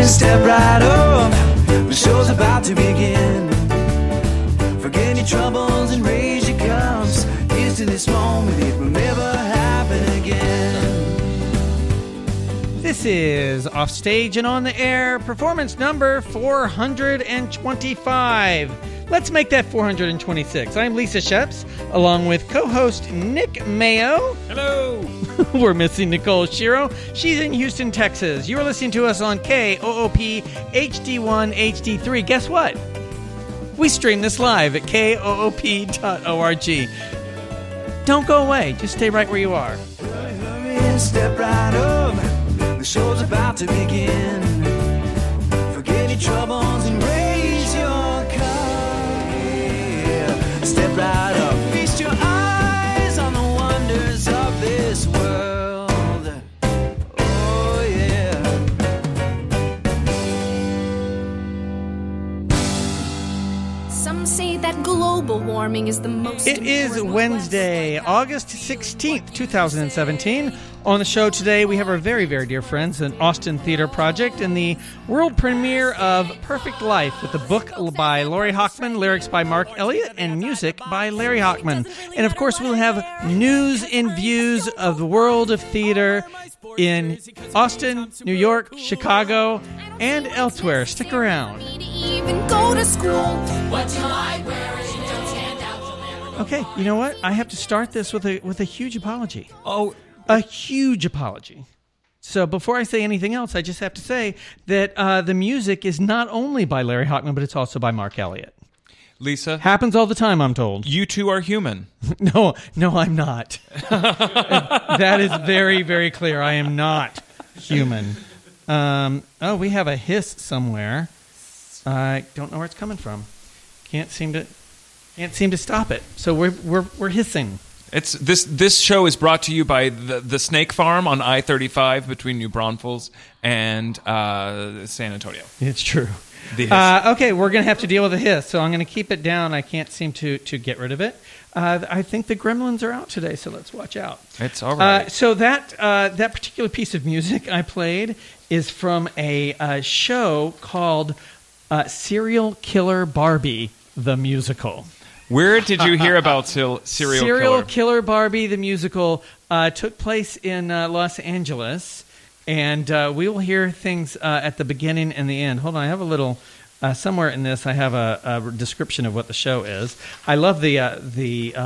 Step right up, the show's about to begin. Forget your troubles and raise your cups. Here's to this moment, it will never happen again. This is Offstage and On the Air, performance number 425. Let's make that 426. I'm Lisa Sheps, along with co-host Nick Mayo. Hello. We're missing Nicole Shiro. She's in Houston, Texas. You're listening to us on KOOP HD1 HD3. Guess what? We stream this live at koop.org. Don't go away. Just stay right where you are. Hurry, step right up. The show's about to begin. Forget your troubles and raise your cup. Yeah. Step right up. Feast your eyes on the wonders of this world. Oh, yeah. Some say that global warming is the most It is Wednesday, August 16th, 2017. On the show today, we have our very, very dear friends at Austin Theater Project and the world premiere of Perfect Life with a book by Laurie Hochman, lyrics by Mark Elliott, and music by Larry Hochman. And of course, we'll have news and views of the world of theater in Austin, New York, Chicago, and elsewhere. Stick around. even go to school. Okay, you know what? I have to start this with a huge apology. Oh, A huge apology. So before I say anything else, I just have to say that the music is not only by Larry Hochman, but it's also by Mark Elliott. Lisa, Happens all the time, I'm told. you two are human. No, I'm not. That is very, very clear. I am not human. We have a hiss somewhere. I don't know where it's coming from. Can't seem to stop it. So we're hissing. It's this show is brought to you by the Snake Farm on I-35 between New Braunfels and San Antonio. It's true. The hiss. Okay, we're going to have to deal with the hiss, so I'm going to keep it down. I can't seem to get rid of it. I think the gremlins are out today, so let's watch out. It's all right. So that particular piece of music I played is from a show called Serial Killer Barbie, the musical. Where did you hear about Serial Killer Barbie, the musical, took place in Los Angeles. And we will hear things at the beginning and the end. Hold on, I have a little somewhere in this. I have a description of what the show is. I love the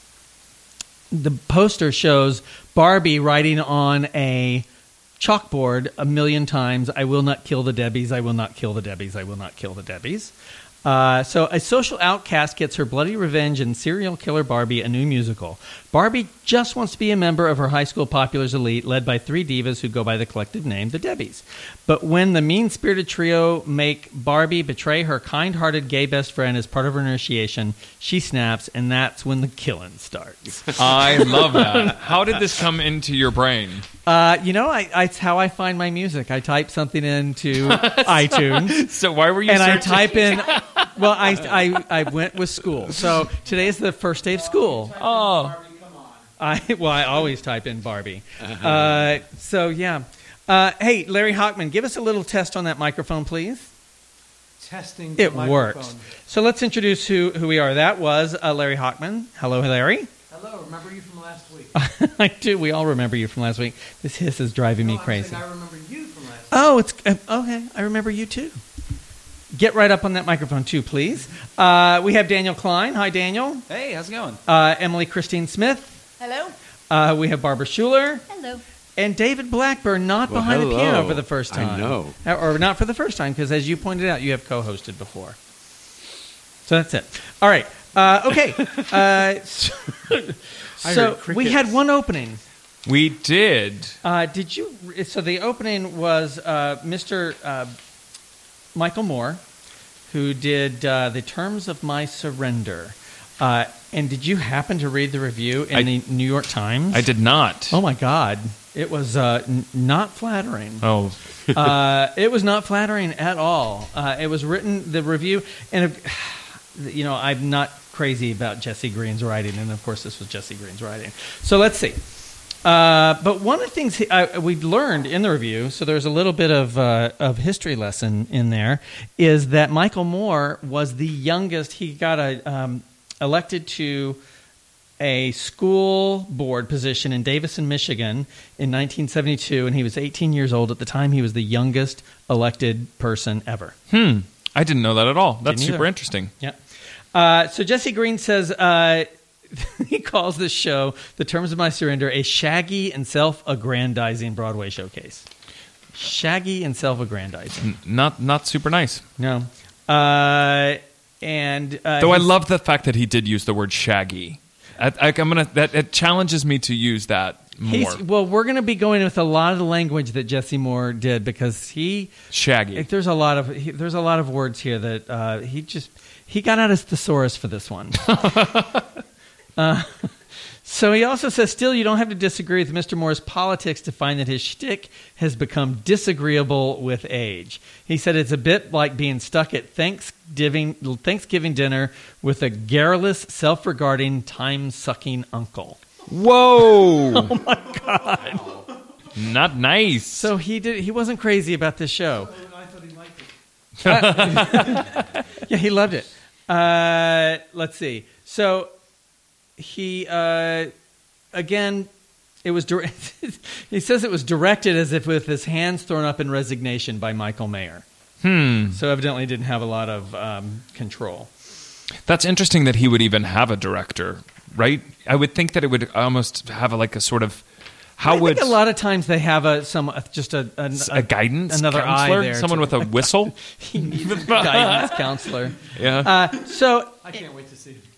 poster shows Barbie writing on a chalkboard 1,000,000 times. I will not kill the Debbies. I will not kill the Debbies. I will not kill the Debbies. So a social outcast gets her bloody revenge in Serial Killer Barbie, a new musical. Barbie just wants to be a member of her high school populars elite, led by three divas who go by the collective name, the Debbies. But when the mean-spirited trio make Barbie betray her kind-hearted gay best friend as part of her initiation, she snaps, and that's when the killing starts. I love that. How did this come into your brain? It's how I find my music. I type something into iTunes. So why were you and searching? I type in... Well, I went with school. So today is the first day of school. Oh. I always type in Barbie. So, yeah. Hey, Larry Hochman, give us a little test on that microphone, please. Testing. It works. So let's introduce who we are. That was Larry Hochman. Hello, Larry. Hello. Remember you from last week? I do. We all remember you from last week. This hiss is driving me crazy. I remember you from last week. Oh, it's okay. I remember you too. Get right up on that microphone too, please. We have Daniel Klein. Hi, Daniel. Hey, how's it going? Emily Christine Smith. Hello. We have Barbara Schuler. Hello. And David Blackburn, not behind the piano for the first time. I know. Or not for the first time, because as you pointed out, you have co-hosted before. So that's it. All right. Okay. So we had one opening. We did. Did you? So the opening was Mr. Michael Moore, who did The Terms of My Surrender. And did you happen to read the review in the New York Times? I did not. Oh, my God. It was not flattering. Oh. It was not flattering at all. It was written, the review, and, I'm not crazy about Jesse Green's writing, and, of course, this was Jesse Green's writing. So let's see. But one of the things we learned in the review, so there's a little bit of history lesson in there, is that Michael Moore was the youngest. He got elected to a school board position in Davison, Michigan in 1972, and he was 18 years old at the time. He was the youngest elected person ever. I didn't know that at all. That's Didn't either. super interesting. Yeah. So Jesse Green says he calls this show, The Terms of My Surrender, a shaggy and self-aggrandizing Broadway showcase. Shaggy and self-aggrandizing. Not super nice. No. Though I love the fact that he did use the word shaggy. It challenges me to use that more. Well, we're going to be going with a lot of the language that Jesse Moore did because Shaggy. there's a lot of words here that he got out his thesaurus for this one. So he also says, still, you don't have to disagree with Mr. Moore's politics to find that his shtick has become disagreeable with age. He said it's a bit like being stuck at Thanksgiving dinner with a garrulous, self-regarding, time-sucking uncle. Whoa! Oh, my God. Not nice. So he wasn't crazy about this show. I thought he liked it. Yeah, he loved it. Let's see. So he again, it was he says it was directed as if with his hands thrown up in resignation by Michael Mayer. So evidently didn't have a lot of control. That's interesting that he would even have a director, right? I would think that it would almost have a sort of. I think a lot of times they have a guidance another counselor, eye there someone with a whistle. He needs a guidance counselor. Yeah. So I can't wait to see it.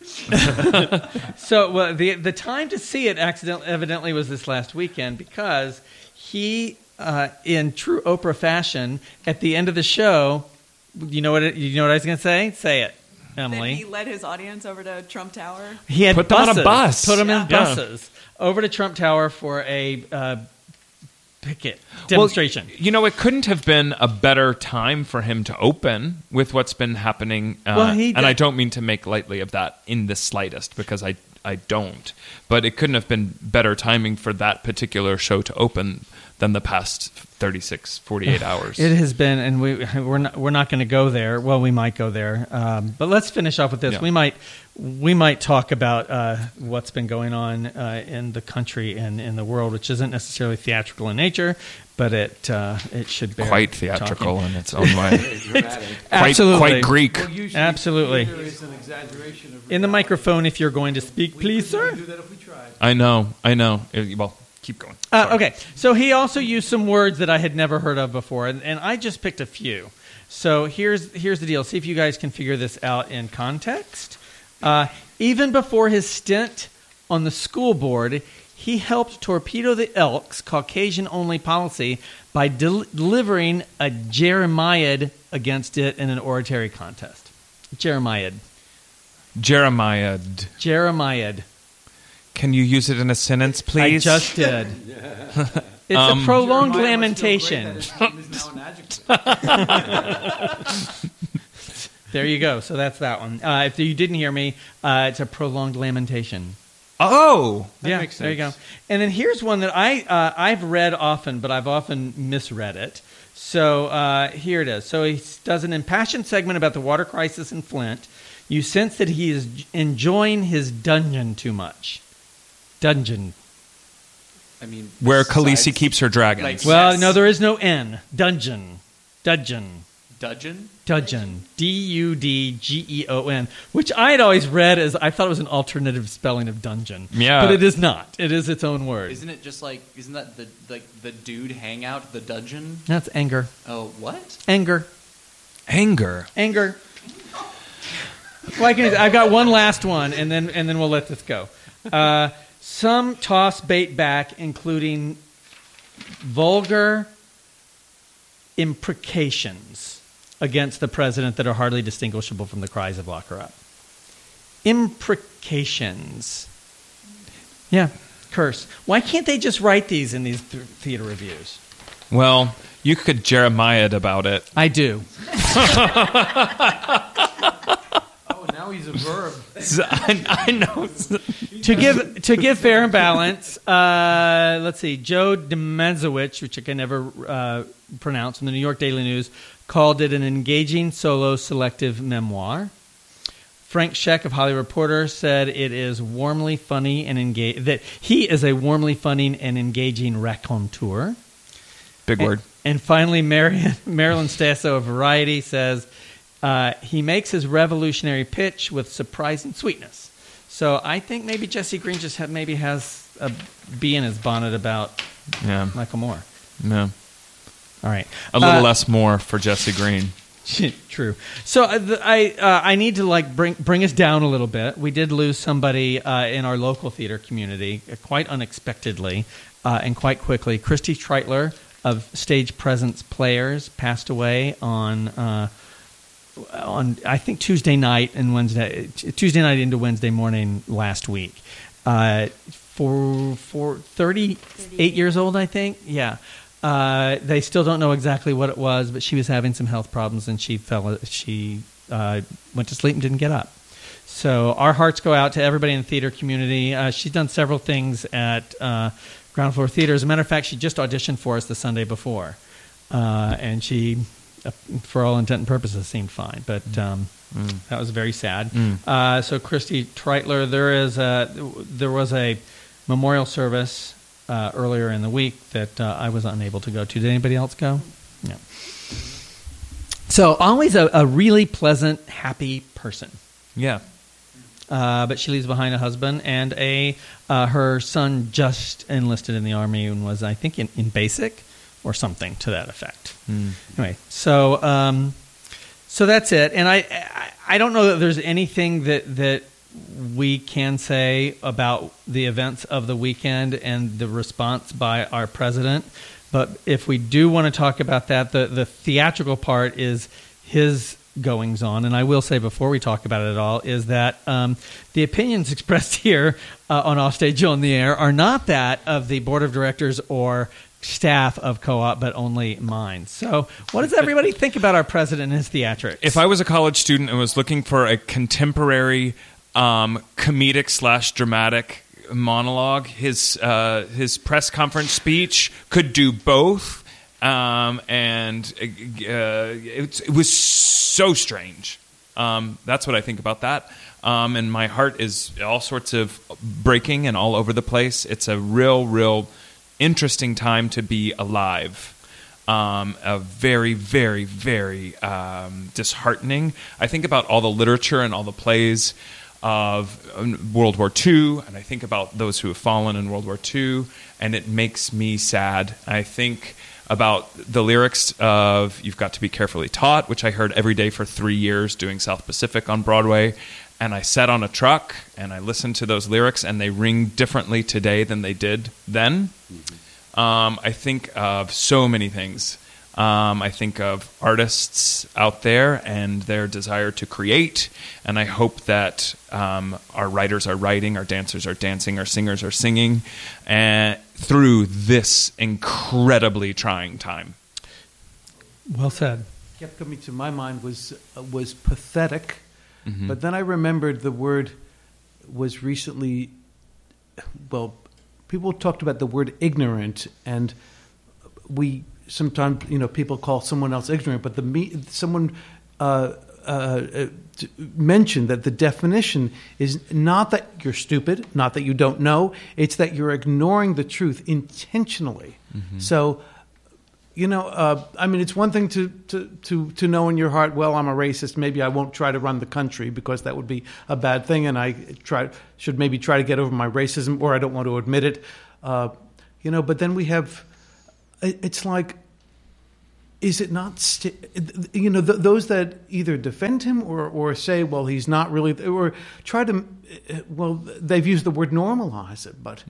So the time to see it evidently was this last weekend because he, in true Oprah fashion, at the end of the show, you know what I was going to say? Say it, Emily. Then he led his audience over to Trump Tower. He had Put them on a buses, bus. Put them in Yeah. buses over to Trump Tower for a picket demonstration. Well, it couldn't have been a better time for him to open with what's been happening. And I don't mean to make lightly of that in the slightest, because I don't. But it couldn't have been better timing for that particular show to open than the past 36, 48 hours. It has been, and we're not going to go there. Well, we might go there, but let's finish off with this. Yeah. We might talk about what's been going on in the country and in the world, which isn't necessarily theatrical in nature, but it should bear quite theatrical talking. in its own way. Absolutely. Quite Greek. Well, usually Absolutely. There is an exaggeration of In the microphone, if you're going to speak, please, We sir. couldn't do that if we tried. I know. Well, keep going. Sorry. Okay, so he also used some words that I had never heard of before, and I just picked a few. So here's the deal. See if you guys can figure this out in context. Even before his stint on the school board, he helped torpedo the Elks' Caucasian-only policy by delivering a Jeremiad against it in an oratory contest. Jeremiad. Can you use it in a sentence, please? I just did. It's a prolonged Jeremiah was still great lamentation. at it. It is now an adjective. There you go. So that's that one. If you didn't hear me, it's a prolonged lamentation. Oh, Yeah, makes there you go. sense. And then here's one that I've read often, but I've often misread it. So here it is. So he does an impassioned segment about the water crisis in Flint. You sense that he is enjoying his dungeon too much. Dungeon. I mean, where Khaleesi besides- keeps her dragons. Like- Well, Yes. no, there is no N. Dungeon. Dudgeon. Dudgeon? Dudgeon. Dudgeon. Which I had always read as, I thought it was an alternative spelling of dungeon. Yeah. But it is not. It is its own word. Isn't it just isn't that the dude hangout, the dungeon? That's anger. Oh, what? Anger. Anger. Anger. I've got one last one, and then we'll let this go. Some toss bait back, including vulgar imprecations against the president that are hardly distinguishable from the cries of "Lock her up." Imprecations. Yeah, curse. Why can't they just write these in these theater reviews? Well, you could Jeremiah about it. I do. Oh, now he's a verb. I know. To give fair and balance, let's see. Joe Demezowicz, which I can never pronounce, from the New York Daily News, called it an engaging solo selective memoir. Frank Scheck of Hollywood Reporter said it is warmly funny and that he is a warmly funny and engaging raconteur. Big word. And finally, Marilyn Stasso of Variety says he makes his revolutionary pitch with surprising sweetness. So I think maybe Jesse Green just has a bee in his bonnet about Michael Moore. Yeah. All right. A little less more for Jesse Green. True. So I need to bring us down a little bit. We did lose somebody in our local theater community quite unexpectedly and quite quickly. Christy Treitler of Stage Presence Players passed away on I think Tuesday night into Wednesday morning last week. For 38 years old, I think. Yeah. They still don't know exactly what it was, but she was having some health problems, and she went to sleep and didn't get up. So our hearts go out to everybody in the theater community. She's done several things at Ground Floor Theater. As a matter of fact, she just auditioned for us the Sunday before, and she, for all intent and purposes, seemed fine. But that was very sad. So Christy Treitler, there was a memorial service earlier in the week that I was unable to go to. Did anybody else go? No. So always a really pleasant, happy person. Yeah. But she leaves behind a husband and her son just enlisted in the Army and was, I think, in basic or something to that effect. Anyway, so that's it. And I don't know that there's anything that we can say about the events of the weekend and the response by our president. But if we do want to talk about that, the theatrical part is his goings on. And I will say before we talk about it at all is that the opinions expressed here on Offstage on the Air are not that of the board of directors or staff of Co-op, but only mine. So what does everybody think about our president and his theatrics? If I was a college student and was looking for a contemporary comedic / dramatic monologue, his press conference speech could do both, and it was so strange. That's what I think about that, and my heart is all sorts of breaking and all over the place. It's a real interesting time to be alive. A very, very, very disheartening. I think about all the literature and all the plays of World War II, and I think about those who have fallen in World War II, and it makes me sad. I think about the lyrics of You've Got to Be Carefully Taught, which I heard every day for 3 years doing South Pacific on Broadway, and I sat on a truck and I listened to those lyrics, and they ring differently today than they did then. I think of so many things. I think of artists out there and their desire to create, and I hope that our writers are writing, our dancers are dancing, our singers are singing through this incredibly trying time. Well said. Kept coming to my mind was pathetic, but then I remembered the word was recently, well, people talked about the word ignorant, and we sometimes, people call someone else ignorant, but someone mentioned that the definition is not that you're stupid, not that you don't know, it's that you're ignoring the truth intentionally. So, it's one thing to know in your heart, well, I'm a racist, maybe I won't try to run the country because that would be a bad thing, and I should maybe try to get over my racism, or I don't want to admit it. But then we have, it's like, is it not, those that either defend him or say, well, he's not really, or try to, they've used the word normalize it, but,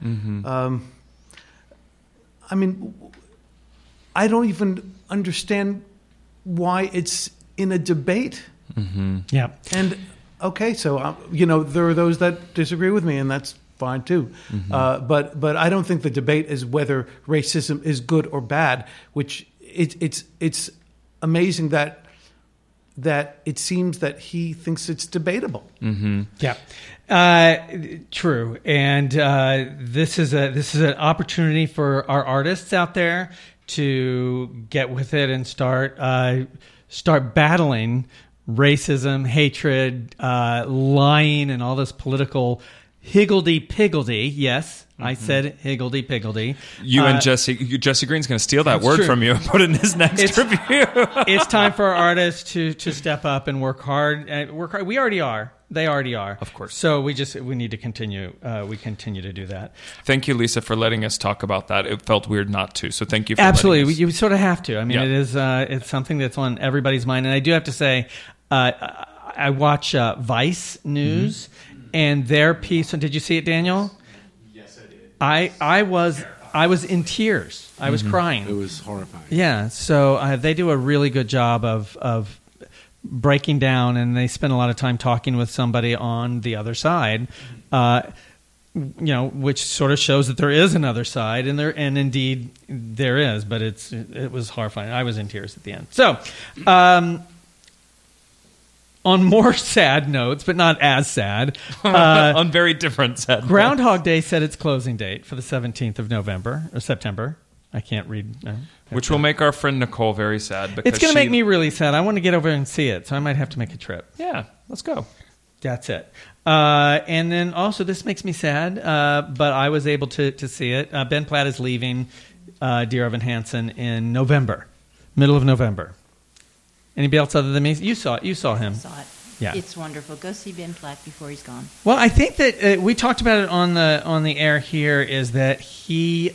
I don't even understand why it's in a debate. Yeah. And, okay, so, there are those that disagree with me, and that's fine too. But I don't think the debate is whether racism is good or bad, which it's amazing that that it seems that he thinks it's debatable. Yeah, true. And this is an opportunity for our artists out there to get with it and start battling racism, hatred, lying, and all this political higgledy-piggledy. Yes, I said higgledy-piggledy. You and Jesse Green's going to steal that word from you and put it in his next review. It's time for our artists to step up and work hard. We already are. They already are. Of course. So we need to continue. We continue to do that. Thank you, Lisa, for letting us talk about that. It felt weird not to. So thank you for Absolutely. letting us. You sort of have to. I mean, Yeah. it is. It's something that's on everybody's mind. And I do have to say, I watch Vice News and their piece. And did you see it, Daniel? Yes, I did. I was in tears. I was crying. It was horrifying. Yeah. So they do a really good job of breaking down, and they spend a lot of time talking with somebody on the other side, which sort of shows that there is another side, and indeed there is. But it was horrifying. I was in tears at the end. So, on more sad notes, but not as sad, on very different sad notes. Groundhog Day set its closing date for the 17th of November or September. I can't read. Which will make our friend Nicole very sad. Because it's going to make me really sad. I want to get over and see it, so I might have to make a trip. Yeah, let's go. That's it. And then also, this makes me sad, but I was able to see it. Ben Platt is leaving Dear Evan Hansen in November, middle of November. Anybody else other than me? You saw it. You saw him. I saw it. Yeah. It's wonderful. Go see Ben Platt before he's gone. Well, I think that we talked about it on the air here. Is that he?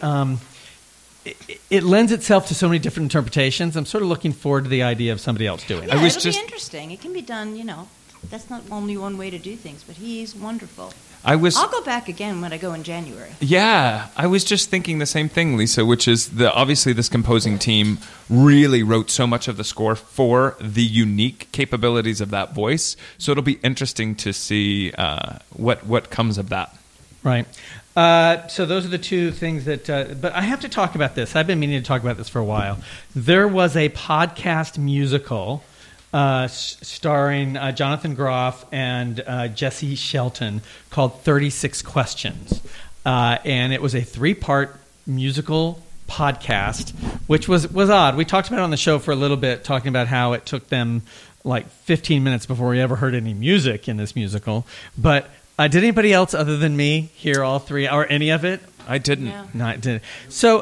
It lends itself to so many different interpretations. I'm sort of looking forward to the idea of somebody else doing it. Yeah, it'll be interesting. It can be done. That's not only one way to do things, but he's wonderful. I'll go back again when I go in January. Yeah, I was just thinking the same thing, Lisa, which is obviously this composing team really wrote so much of the score for the unique capabilities of that voice. So it'll be interesting to see what comes of that. Right. So those are the two things that... but I have to talk about this. I've been meaning to talk about this for a while. There was a podcast musical starring Jonathan Groff and Jesse Shelton called 36 Questions. And it was a 3-part musical podcast, which was odd. We talked about it on the show for a little bit, talking about how it took them like 15 minutes before we ever heard any music in this musical. But did anybody else other than me hear all 3 or any of it? I didn't. Yeah. No, I didn't. So...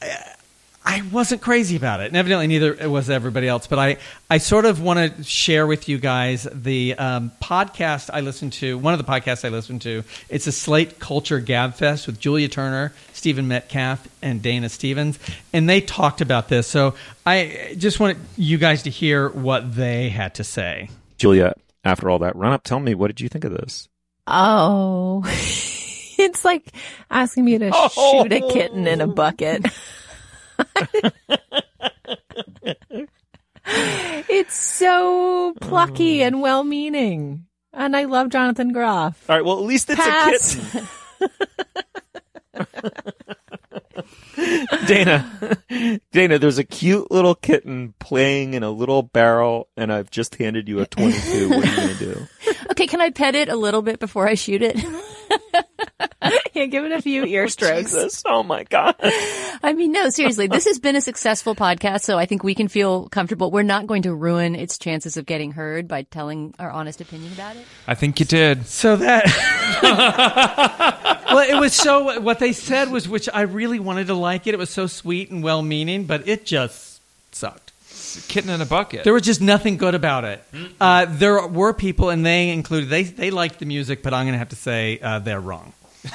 I wasn't crazy about it, and evidently neither was everybody else. But I sort of want to share with you guys the podcast I listened to. One of the podcasts I listened to. It's a Slate Culture Gabfest with Julia Turner, Stephen Metcalf, and Dana Stevens, and they talked about this. So I just wanted you guys to hear what they had to say. Julia, after all that run-up, tell me, what did you think of this? Oh, it's like asking me to shoot a kitten in a bucket. It's so plucky and well-meaning, and I love Jonathan Groff. All right, well, at least it's a kitten. Dana, there's a cute little kitten playing in a little barrel, and I've just handed you a 22. What are you going to do? Okay, can I pet it a little bit before I shoot it? Yeah, give it a few ear strokes. Jesus. Oh, my God. I mean, no, seriously, this has been a successful podcast, so I think we can feel comfortable. We're not going to ruin its chances of getting heard by telling our honest opinion about it. I think you did. So that... Well, it was so... What they said was, which I really wanted to like it, it was so sweet and well-meaning, but it just sucked. Kitten in a bucket. There was just nothing good about it. There were people, and they included... They liked the music, but I'm going to have to say they're wrong.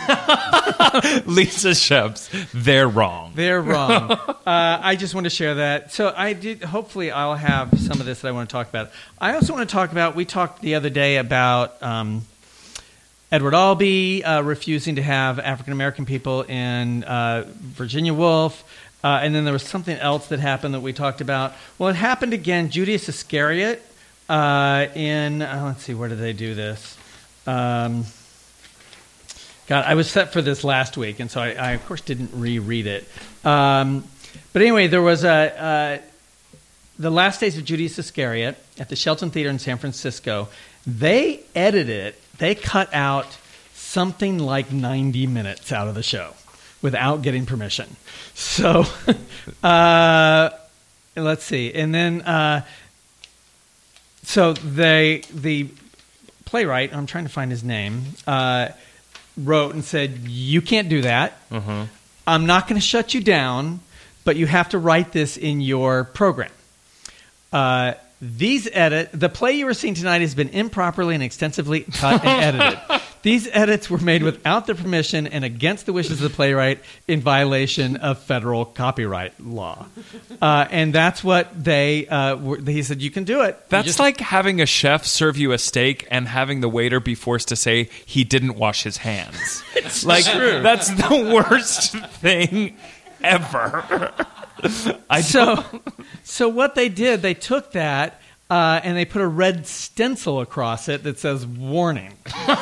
Lisa Sheps, they're wrong. They're wrong. I just want to share that. So I did. Hopefully, I'll have some of this that I want to talk about. I also want to talk about. We talked the other day about Edward Albee refusing to have African American people in Virginia Woolf, and then there was something else that happened that we talked about. Well, it happened again. Judas Iscariot in. Let's see, where did they do this? God, I was set for this last week, and so I of course, didn't reread it. But anyway, there was The Last Days of Judas Iscariot at the Shelton Theater in San Francisco. They edited it. They cut out something like 90 minutes out of the show without getting permission. So, let's see. And then, so the playwright, I'm trying to find his name, wrote and said, you can't do that. Mm-hmm. I'm not going to shut you down, but you have to write this in your program. The play you were seeing tonight has been improperly and extensively cut and edited. These edits were made without the permission and against the wishes of the playwright in violation of federal copyright law. And that's what he said, you can do it. That's like having a chef serve you a steak and having the waiter be forced to say he didn't wash his hands. It's like, true. That's the worst thing ever. So what they did, they took that and they put a red stencil across it that says "warning,"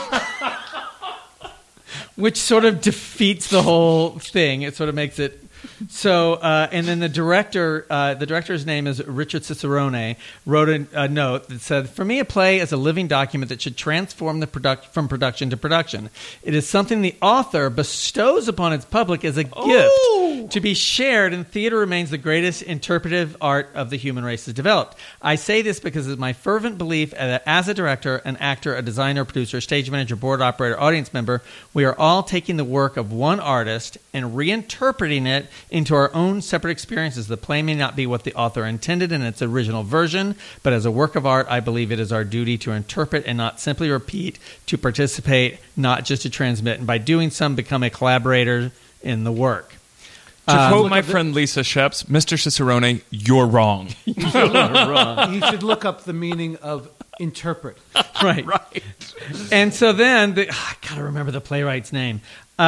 which sort of defeats the whole thing. It sort of makes it so. And then the director's name is Richard Cicerone, wrote a note that said, "For me, a play is a living document that should transform from production to production. It is something the author bestows upon its public as a gift to be shared, and theater remains the greatest interpretive art of the human race has developed. I say this because it's my fervent belief that as a director, an actor, a designer, producer, stage manager, board operator, audience member, we are all taking the work of one artist and reinterpreting it into our own separate experiences. The play may not be what the author intended in its original version, but as a work of art, I believe it is our duty to interpret and not simply repeat, to participate, not just to transmit, and by doing so, become a collaborator in the work." To quote my friend Lisa Sheps, Mr. Cicerone, you're wrong. You're wrong. You should look up the meaning of interpret. Right. And so then, I got to remember the playwright's name.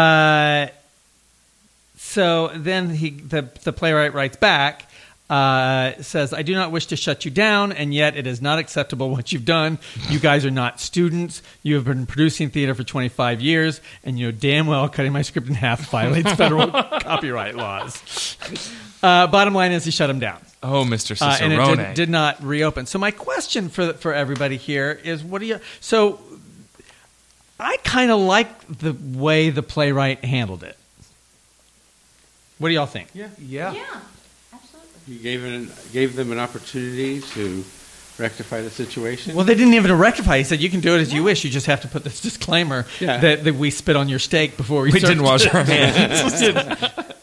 So then the playwright writes back, says, "I do not wish to shut you down, and yet it is not acceptable what you've done. You guys are not students. You have been producing theater for 25 years, and you know damn well cutting my script in half violates federal copyright laws." Bottom line is he shut him down. Oh, Mr. Cicerone. And it did not reopen. So my question for everybody here is, so I kind of like the way the playwright handled it. What do y'all think? Yeah. He gave them an opportunity to rectify the situation. Well, they didn't even rectify. He said, "You can do it as you wish. You just have to put this disclaimer that we spit on your steak before we didn't wash our hands."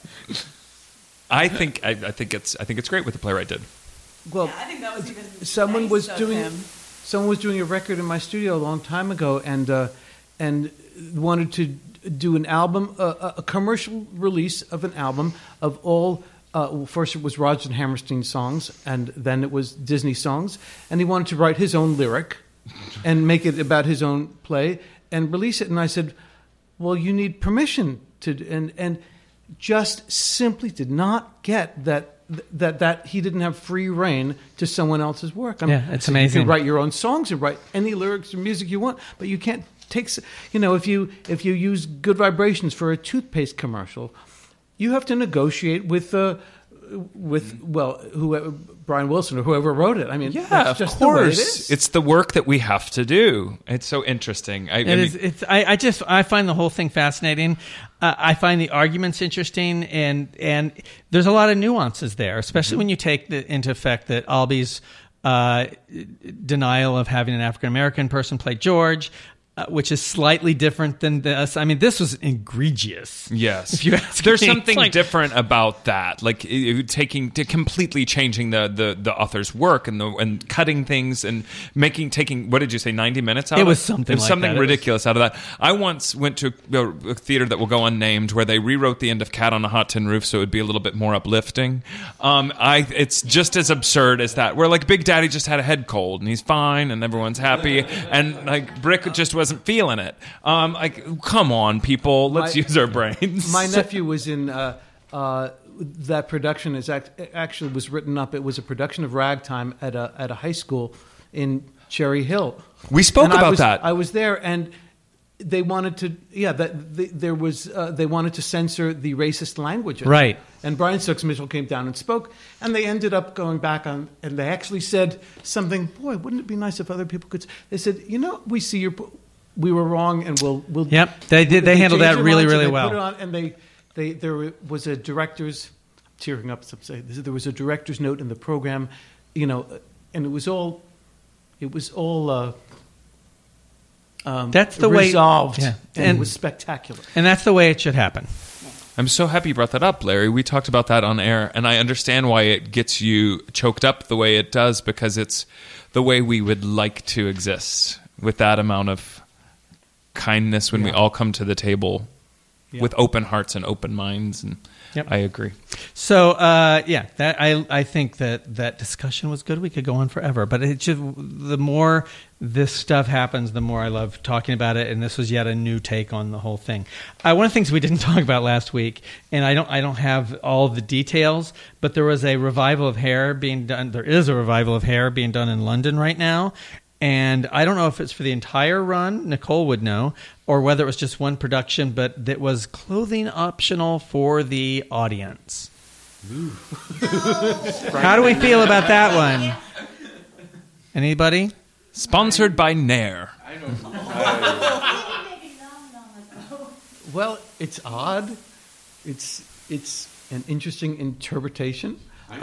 I think it's great what the playwright did. Well, I think that was even someone was doing a record in my studio a long time ago, and wanted to do an album, a commercial release of an album of all. First it was Rodgers and Hammerstein songs, and then it was Disney songs. And he wanted to write his own lyric and make it about his own play and release it. And I said, well, you need permission to... And just simply did not get that he didn't have free reign to someone else's work. It's amazing. You can write your own songs and write any lyrics or music you want, but you can't take... if you use Good Vibrations for a toothpaste commercial... You have to negotiate with whoever, Brian Wilson or whoever wrote it. I mean, that's just the way it is. It's the work that we have to do. It's so interesting. I find the whole thing fascinating. I find the arguments interesting, and there's a lot of nuances there, especially when you take into effect that Albee's denial of having an African American person play George. Which is slightly different than this. I mean, this was egregious. Yes, if you ask there's me. something different about that, like completely changing the author's work and cutting things and taking what did you say 90 minutes out? It was something like something that. Ridiculous out of that. I once went to a theater that will go unnamed where they rewrote the end of Cat on a Hot Tin Roof so it would be a little bit more uplifting. It's just as absurd as that. Where like Big Daddy just had a head cold and he's fine and everyone's happy, and like Brick just wasn't feeling it. Come on, people, let's use our brains. My nephew was in that production. Actually was written up. It was a production of Ragtime at a high school in Cherry Hill. We spoke about that. I was there, and they wanted to, they wanted to censor the racist languages. Right. And Brian Stokes Mitchell came down and spoke, and they ended up going back on, and they actually said something, boy, wouldn't it be nice if other people could, they said, we see we were wrong, and we'll. Yep, they did. They handled that really, really well. Put it on, and there was a director's, tearing up, some say, there was a director's note in the program, and it was all that's the resolved, way, and it was spectacular. And that's the way it should happen. I'm so happy you brought that up, Larry. We talked about that on air, and I understand why it gets you choked up the way it does, because it's the way we would like to exist, with that amount of kindness when we all come to the table with open hearts and open minds. And I agree. So, I think that discussion was good. We could go on forever, but the more this stuff happens, the more I love talking about it. And this was yet a new take on the whole thing. One of the things we didn't talk about last week, and I don't have all the details, but there was a revival of Hair being done. There is a revival of Hair being done in London right now. And I don't know if it's for the entire run, Nicole would know, or whether it was just one production, but that was clothing optional for the audience. How do we feel about that one? Anybody? Sponsored by Nair. I don't know. Well, it's odd. It's an interesting interpretation.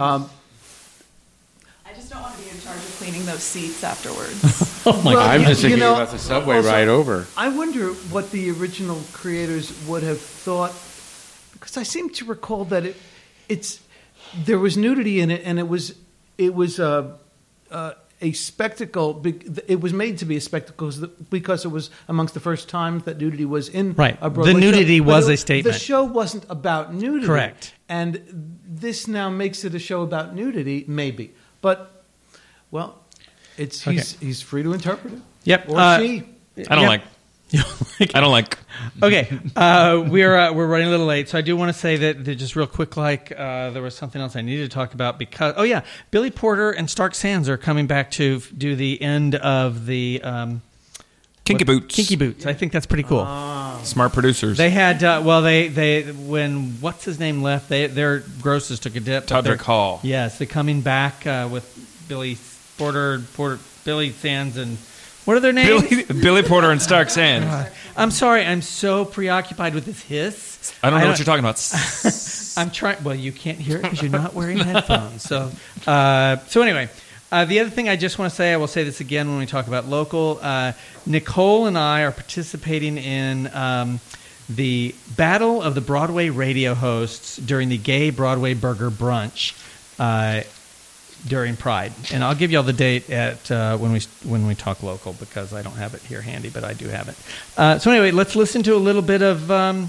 I just don't want to be in charge of cleaning those seats afterwards. Oh my God! I'm just thinking about the subway ride over. I wonder what the original creators would have thought, because I seem to recall that there was nudity in it, and it was a spectacle. It was made to be a spectacle because it was amongst the first times that nudity was in a Broadway The nudity show. was a statement. The show wasn't about nudity. Correct. And this now makes it a show about nudity, maybe. But, well, he's free to interpret it. Yep. Or she. I don't like. I don't like. Okay, we're running a little late, so I do want to say that just real quick, there was something else I needed to talk about because Billy Porter and Stark Sands are coming back to do the end of the Kinky Boots. Kinky Boots. I think that's pretty cool. Smart producers. They had they when what's his name left, their grosses took a dip. Todrick Hall. Yes, they're coming back with Billy Porter, Billy Sands, and what are their names? Billy Porter and Stark Sands. I'm sorry, I'm so preoccupied with this hiss. I don't know what you're talking about. I'm trying. Well, you can't hear it because you're not wearing headphones. So anyway. The other thing I just want to say, I will say this again when we talk about local. Nicole and I are participating in the Battle of the Broadway Radio Hosts during the Gay Broadway Burger Brunch during Pride, and I'll give you all the date at when we talk local because I don't have it here handy, but I do have it. So anyway, let's listen to a little bit of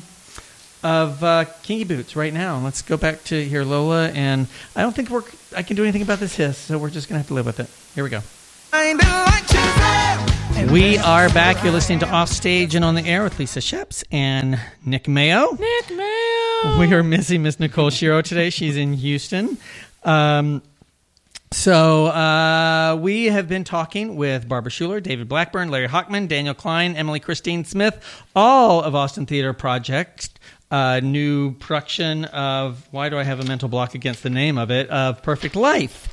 Kinky Boots right now. Let's go back to hear Lola, and I don't think I can do anything about this hiss, so we're just going to have to live with it. Here we go. We are back. You're listening to Offstage and on the Air with Lisa Sheps and Nick Mayo. We are missing Miss Nicole Shiro today. She's in Houston. So we have been talking with Barbara Schuler, David Blackburn, Larry Hochman, Daniel Klein, Emily Christine Smith, all of Austin Theater Project. New production of, why do I have a mental block against the name of it, of Perfect Life.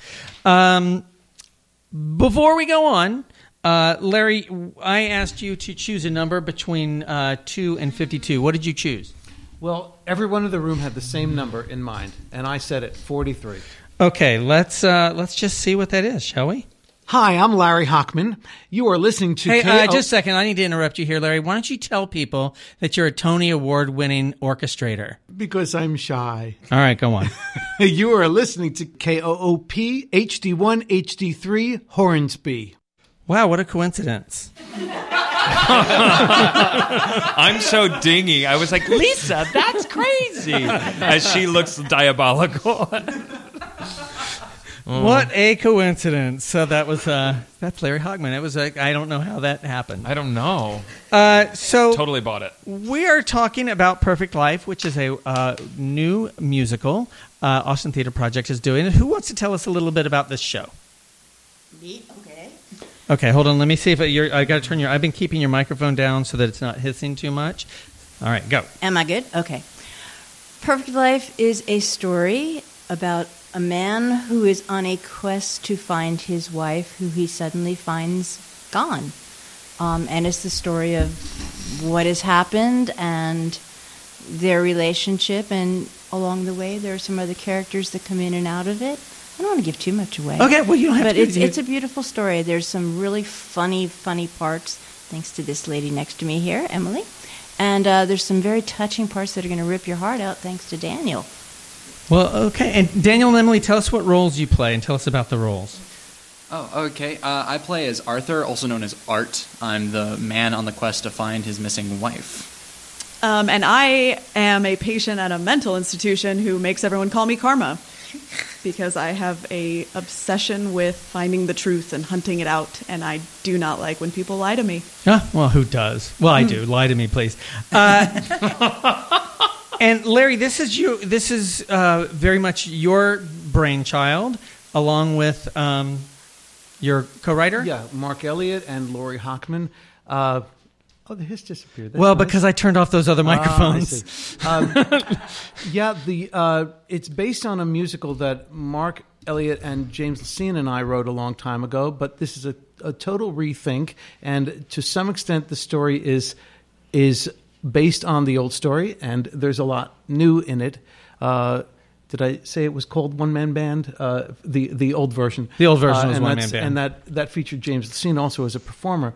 Before we go on, Larry, I asked you to choose a number between 2 and 52. What did you choose? Well, everyone in the room had the same number in mind, and I said it, 43. Okay, let's just see what that is, shall we? Hi, I'm Larry Hochman. You are listening to... Hey, just a second. I need to interrupt you here, Larry. Why don't you tell people that you're a Tony Award-winning orchestrator? Because I'm shy. All right, go on. You are listening to KOOP HD1 HD3 Hornsby. Wow, what a coincidence. I'm so dingy. I was like, Lisa, that's crazy. As she looks diabolical. What a coincidence. So that was that's Larry Hochman. It was I don't know how that happened. I don't know. So totally bought it. We are talking about Perfect Life, which is a new musical Austin Theater Project is doing. Who wants to tell us a little bit about this show? Me? Okay. Okay, hold on. Let me see if I got to turn I've been keeping your microphone down so that it's not hissing too much. All right, go. Am I good? Okay. Perfect Life is a story about a man who is on a quest to find his wife, who he suddenly finds gone. And it's the story of what has happened and their relationship, and along the way there are some other characters that come in and out of it. I don't want to give too much away. Okay, well, you don't have but to. But it's a beautiful story. There's some really funny parts, thanks to this lady next to me here, Emily. And there's some very touching parts that are going to rip your heart out, thanks to Daniel. Well, okay. And Daniel and Emily, tell us what roles you play, and tell us about the roles. Oh, okay. I play as Arthur, also known as Art. I'm the man on the quest to find his missing wife. And I am a patient at a mental institution who makes everyone call me Karma, because I have a obsession with finding the truth and hunting it out, and I do not like when people lie to me. Well, who does? Well, I do. Lie to me, please. And Larry, this is you. This is very much your brainchild, along with your co-writer. Yeah, Mark Elliott and Laurie Hockman. Oh, the hiss disappeared. That's well, nice. Because I turned off those other microphones. It's based on a musical that Mark Elliott and James Lucien and I wrote a long time ago, but this is a total rethink, and to some extent the story is based on the old story, and there's a lot new in it. Did I say it was called One Man Band? The old version. The old version was One Man Band. And that featured James Lucien also as a performer.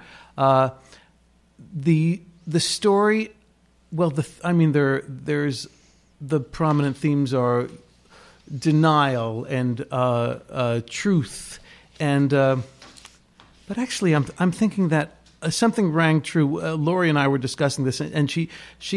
The story, well, there's the prominent themes are denial and truth, and but actually, I'm thinking that something rang true. Laurie and I were discussing this, and she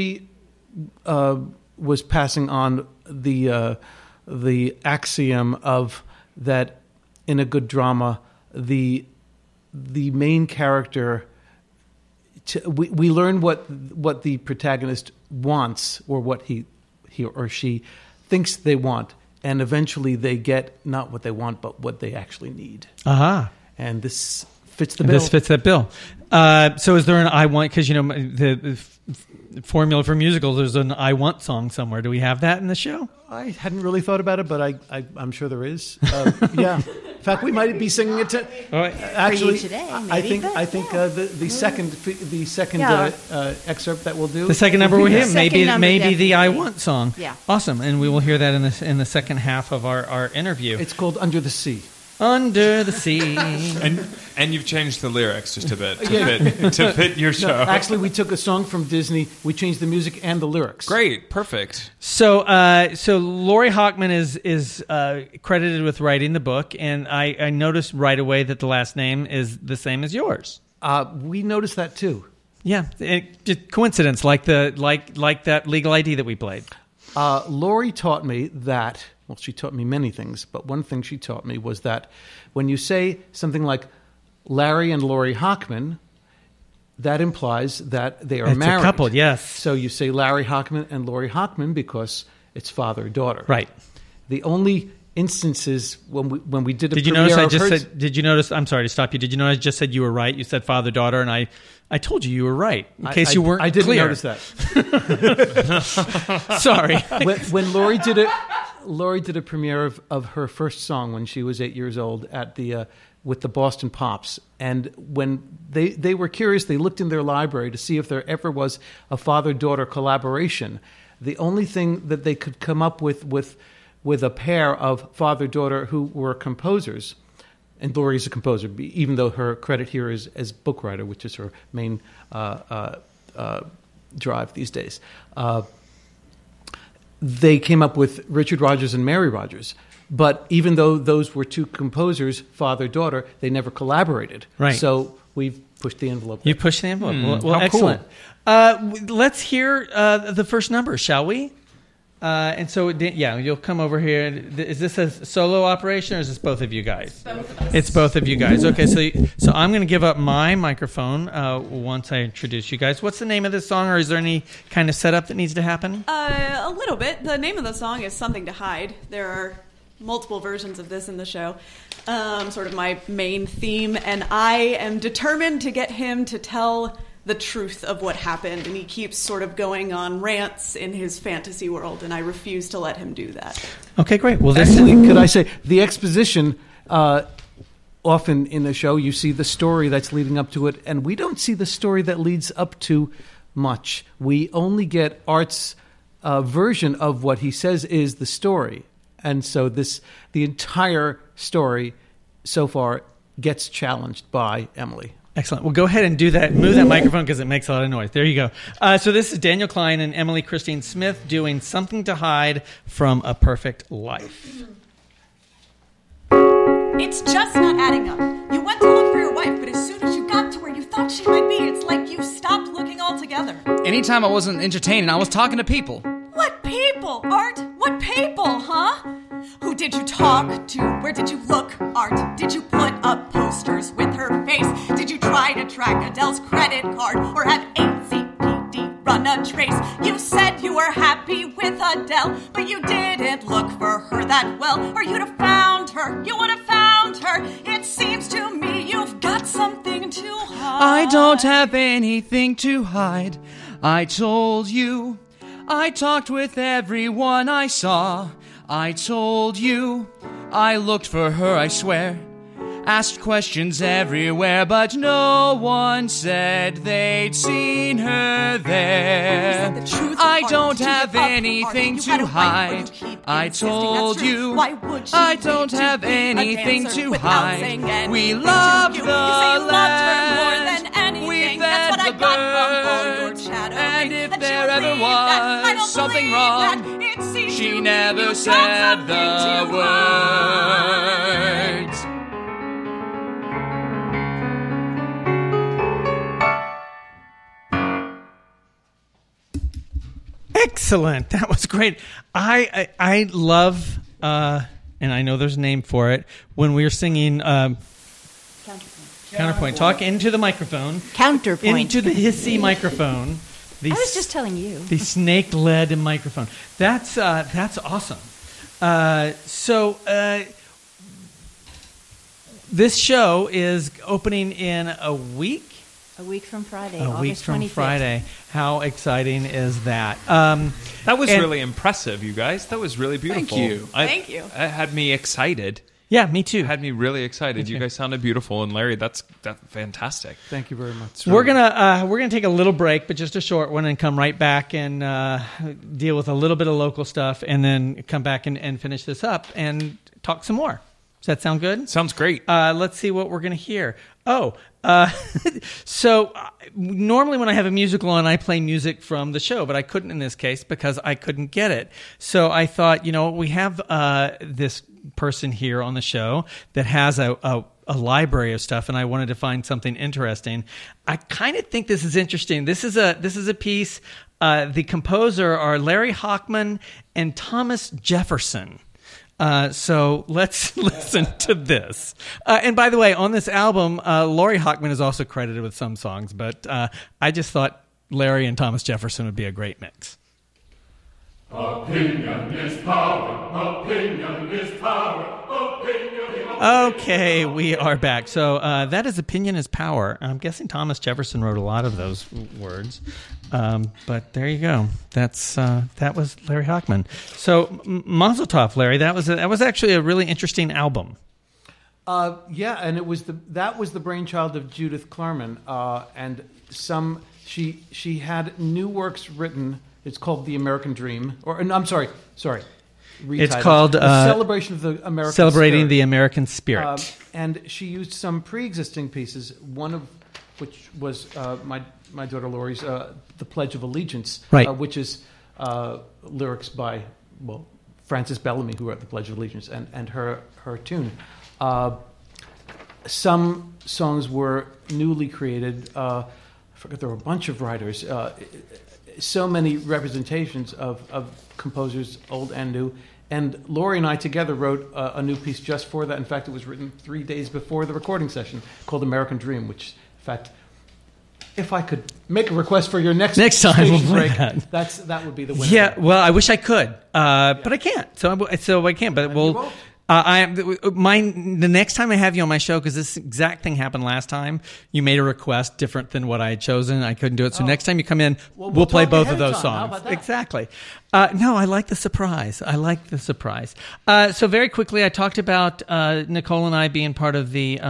was passing on the axiom of that in a good drama, the main character. We learn what the protagonist wants, or what he or she thinks they want, and eventually they get not what they want, but what they actually need. Aha! And this fits the bill. This fits that bill. So is there an I want? Because the formula for musicals, there's an I want song somewhere. Do we have that in the show? I hadn't really thought about it, but I'm sure there is. Yeah. In fact, we might be singing it actually today. I think the second excerpt that we'll do. The second number we'll hear maybe the I Want song. Yeah. Awesome, and we will hear that in the second half of our interview. It's called Under the Sea. Under the Sea. And you've changed the lyrics just a bit to fit your show. No, actually, we took a song from Disney. We changed the music and the lyrics. Great, perfect. So Laurie Hockman is credited with writing the book, and I noticed right away that the last name is the same as yours. We noticed that too. Yeah, just coincidence, like that Legal ID that we played. Laurie taught me that. Well, she taught me many things, but one thing she taught me was that when you say something like Larry and Laurie Hockman, that implies that they are married. It's a couple, yes. So you say Larry Hockman and Laurie Hockman because it's father-daughter. Right. The only instances when we did a Did you notice I just said? Did you notice? I'm sorry to stop you. Did you notice I just said you were right? You said father-daughter, and I told you were right. In case you weren't I didn't clear. notice that. Sorry. When Laurie did a premiere of her first song when she was 8 years old at with the Boston Pops, and when they were curious, they looked in their library to see if there ever was a father-daughter collaboration. The only thing that they could come up with a pair of father-daughter who were composers, and Laurie's a composer, even though her credit here is as book writer, which is her main drive these days. They came up with Richard Rodgers and Mary Rodgers. But even though those were two composers, father-daughter, they never collaborated. Right. So we've pushed the envelope. You pushed the envelope. Well, How excellent. cool. Let's hear the first number, shall we? And so, you'll come over here. Is this a solo operation, or is this both of you guys? Both of us. It's both of you guys. Okay, so I'm going to give up my microphone once I introduce you guys. What's the name of this song, or is there any kind of setup that needs to happen? A little bit. The name of the song is Something to Hide. There are multiple versions of this in the show, sort of my main theme, and I am determined to get him to tell the truth of what happened, and he keeps sort of going on rants in his fantasy world, and I refuse to let him do that. Okay, great. Well, actually, could I say the exposition? Often in a show, you see the story that's leading up to it, and we don't see the story that leads up to much. We only get Art's version of what he says is the story, and so the entire story so far gets challenged by Emily. Excellent. Well, go ahead and do that. Move that microphone because it makes a lot of noise. There you go. So this is Daniel Klein and Emily Christine Smith doing Something to Hide from a Perfect Life. It's just not adding up. You went to look for your wife, but as soon as you got to where you thought she might be, it's like you stopped looking altogether. Anytime I wasn't entertaining, I was talking to people. What people, Art? What people, huh? Who did you talk to? Where did you look, Art? Did you put up posters with her face? Did you try to track Adele's credit card or have ACPD run a trace? You said you were happy with Adele, but you didn't look for her that well, or you'd have found her. You would have found her. It seems to me you've got something to hide. I don't have anything to hide. I told you. I talked with everyone I saw. I told you. I looked for her, I swear. Asked questions everywhere, but no one said they'd seen her there. I don't have anything to hide. I told you. I don't have anything to hide. We love the land. We fed the birds. And if there ever was something wrong, she never said the words. Excellent. That was great. I love, and I know there's a name for it, when we were singing Counterpoint. Talk into the microphone. Counterpoint. Into the hissy microphone. I was just telling you. The snake-led microphone. That's awesome. This show is opening in a week? A week from Friday, August 25th. A week from Friday. How exciting is that? That was really impressive, you guys. That was really beautiful. Thank you. Thank you. It had me excited. Yeah, me too. It had me really excited. You guys sounded beautiful, and Larry, that's fantastic. Thank you very much. We're gonna take a little break, but just a short one, and come right back and deal with a little bit of local stuff, and then come back and finish this up and talk some more. Does that sound good? Sounds great. Let's see what we're going to hear. So normally when I have a musical on, I play music from the show, but I couldn't in this case because I couldn't get it. So I thought, we have this person here on the show that has a library of stuff, and I wanted to find something interesting. I kind of think this is interesting. This is a piece. The composer are Larry Hochman and Thomas Jefferson. So let's listen to this. And by the way, on this album, Laurie Hochman is also credited with some songs, but I just thought Larry and Thomas Jefferson would be a great mix. Opinion is power. Opinion is power. Opinion is power. Okay, we are back. So that is Opinion is Power. I'm guessing Thomas Jefferson wrote a lot of those words. But there you go. That was Larry Hochman. So Mazel Tov, Larry. That was actually a really interesting album. Yeah, and that was the brainchild of Judith Klarman, and she had new works written. It's called The American Dream, I'm sorry. Retitled. It's called Celebration of the American Celebrating Spirit. the American Spirit. And she used some pre-existing pieces, one of which was my daughter Laurie's The Pledge of Allegiance, right. Which is lyrics by Frances Bellamy, who wrote The Pledge of Allegiance, and her tune. Some songs were newly created. I forget, there were a bunch of writers. So many representations of composers, old and new. And Laurie and I together wrote a new piece just for that. In fact, it was written 3 days before the recording session, called American Dream, which, in fact, If I could make a request for your next time, we'll station play break, that would be the winner. Yeah, well, I wish I could, but I can't. So I can't. But we'll. The next time I have you on my show, because this exact thing happened last time, you made a request different than what I had chosen. I couldn't do it. So next time you come in, we'll play both of those songs. How about that? Exactly. No, I like the surprise. So very quickly, I talked about Nicole and I being part of the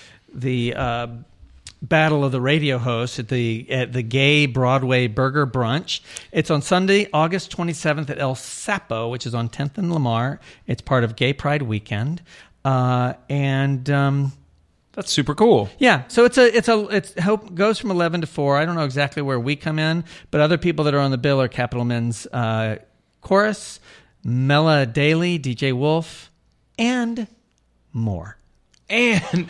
Battle of the Radio Hosts at the Gay Broadway Burger Brunch. It's on Sunday, August 27th at El Sapo, which is on 10th and Lamar. It's part of Gay Pride Weekend, and that's super cool. Yeah, so it goes from 11 to 4. I don't know exactly where we come in, but other people that are on the bill are Capital Men's Chorus, Mela Daly, DJ Wolf, and more. And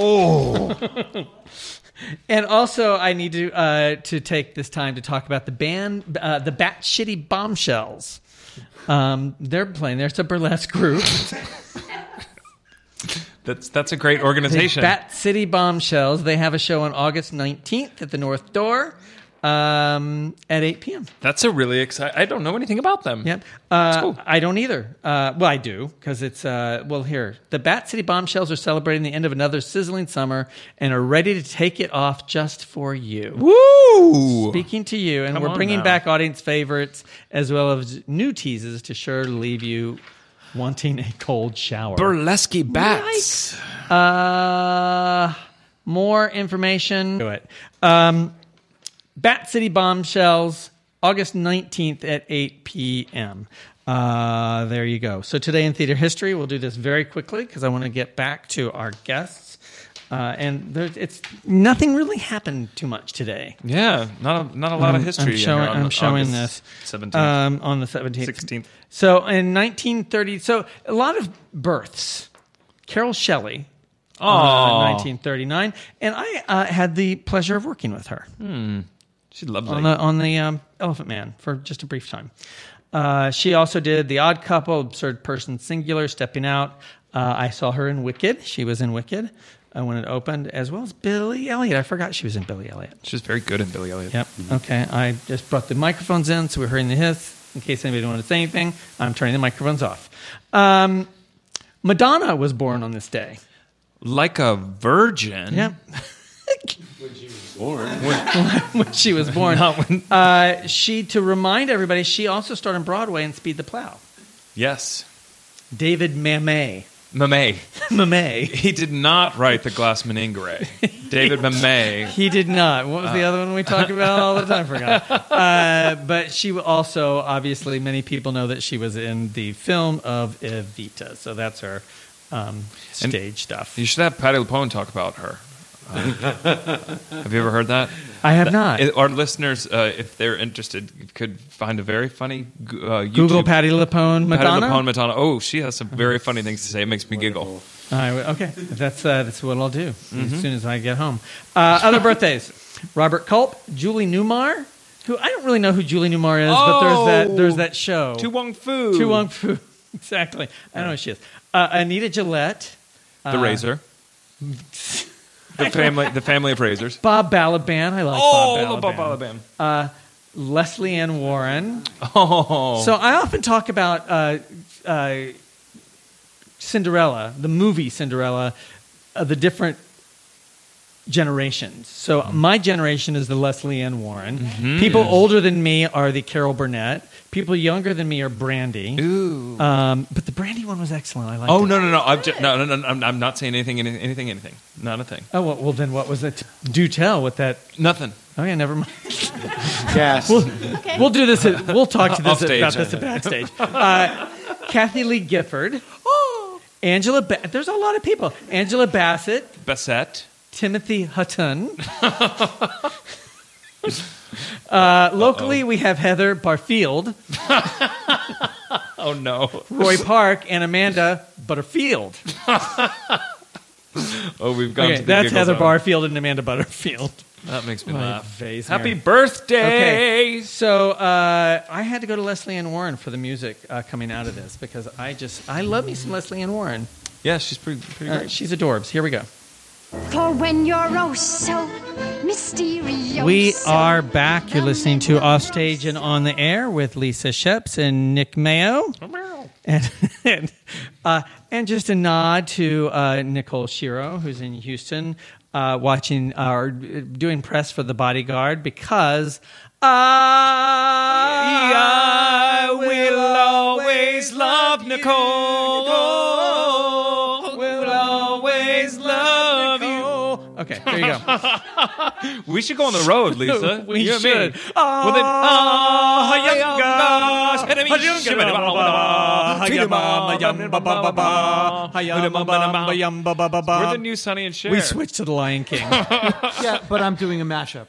and also I need to take this time to talk about the band, the Bat Shitty Bombshells. They're playing. There's a burlesque group. That's a great organization. Bat City Bombshells. They have a show on August 19th at the North Door. At 8 p.m. That's a really exciting. I don't know anything about them. Yep. Cool. I don't either. Well, I do, because it's, here. The Bat City Bombshells are celebrating the end of another sizzling summer and are ready to take it off just for you. Woo! Speaking to you, and Come we're on bringing now. back audience favorites as well as new teases to sure leave you wanting a cold shower. Burlesque bats. More information. Do it. Bat City Bombshells, August 19th at 8 p.m. There you go. So today in theater history, we'll do this very quickly because I want to get back to our guests. And nothing really happened too much today. Yeah, not a lot of history. I'm showing August this 17th. on the 17th. 16th. So in 1930, so a lot of births. Carol Shelley, 1939, and I had the pleasure of working with her. She's lovely. On the Elephant Man for just a brief time. She also did The Odd Couple, Absurd Person Singular, Stepping Out. I saw her in Wicked. She was in Wicked when it opened, as well as Billy Elliot. I forgot she was in Billy Elliot. She's very good in Billy Elliot. Yep. Okay. I just brought the microphones in, so we're hearing the hiss. In case anybody wanted to say anything, I'm turning the microphones off. Madonna was born on this day. Like a virgin. Yep. When she was born. To remind everybody, she also starred on Broadway in Speed the Plow. Yes. David Mamet. Mamet. He did not write The Glass Meningerie. David Mamet. He did not. What was the other one we talk about all the time? Forgot. But she also, obviously, many people know that she was in the film of Evita. So that's her stage stuff. You should have Patti LuPone talk about her. Have you ever heard that? I have not. Our listeners, if they're interested, could find a very funny YouTube. Google Patti LuPone Madonna. Patti LuPone Madonna. Oh, she has some very funny things to say. It makes me giggle. Okay, that's what I'll do as soon as I get home. Other birthdays: Robert Culp, Julie Newmar, who I don't really know who Julie Newmar is, but there's that show. Tu Wong Fu. Exactly. I don't know who she is. Anita Gillette, the Razor. The family of razors. Bob Balaban. I like Bob Balaban. Leslie Ann Warren. Oh. So I often talk about Cinderella, the movie Cinderella, the different generations. So my generation is the Leslie Ann Warren. Mm-hmm. People older than me are the Carol Burnett. People younger than me are Brandy. Ooh. But the Brandy one was excellent. I liked it. No. I'm not saying anything. Not a thing. Oh, well, then what was it? Do tell with that. Nothing. Okay, never mind. Yes. We'll do this. We'll talk to this Offstage. about this at backstage. Kathy Lee Gifford. Angela. There's a lot of people. Angela Bassett. Timothy Hutton. Locally, we have Heather Barfield. Oh, no. Roy Park and Amanda Butterfield. We've gone to the that's giggles Heather on. Barfield and Amanda Butterfield. That makes me laugh. Face Happy here. birthday! Okay, so I had to go to Leslie Ann Warren for the music coming out of this because I love me some Leslie Ann Warren. Yeah, she's pretty great. She's adorbs. Here we go. For when you're oh so Mysterioso. We are back. You're listening to Offstage and On the Air with Lisa Sheps and Nick Mayo. And just a nod to Nicole Shiro, who's in Houston, watching or doing press for The Bodyguard, because I will always love Nicole. Will always love you. Okay, there you go. We should go on the road, Lisa. We you and should. Me. Well, then, we're the new Sonny and Cher. We switched to The Lion King. Yeah, but I'm doing a mashup.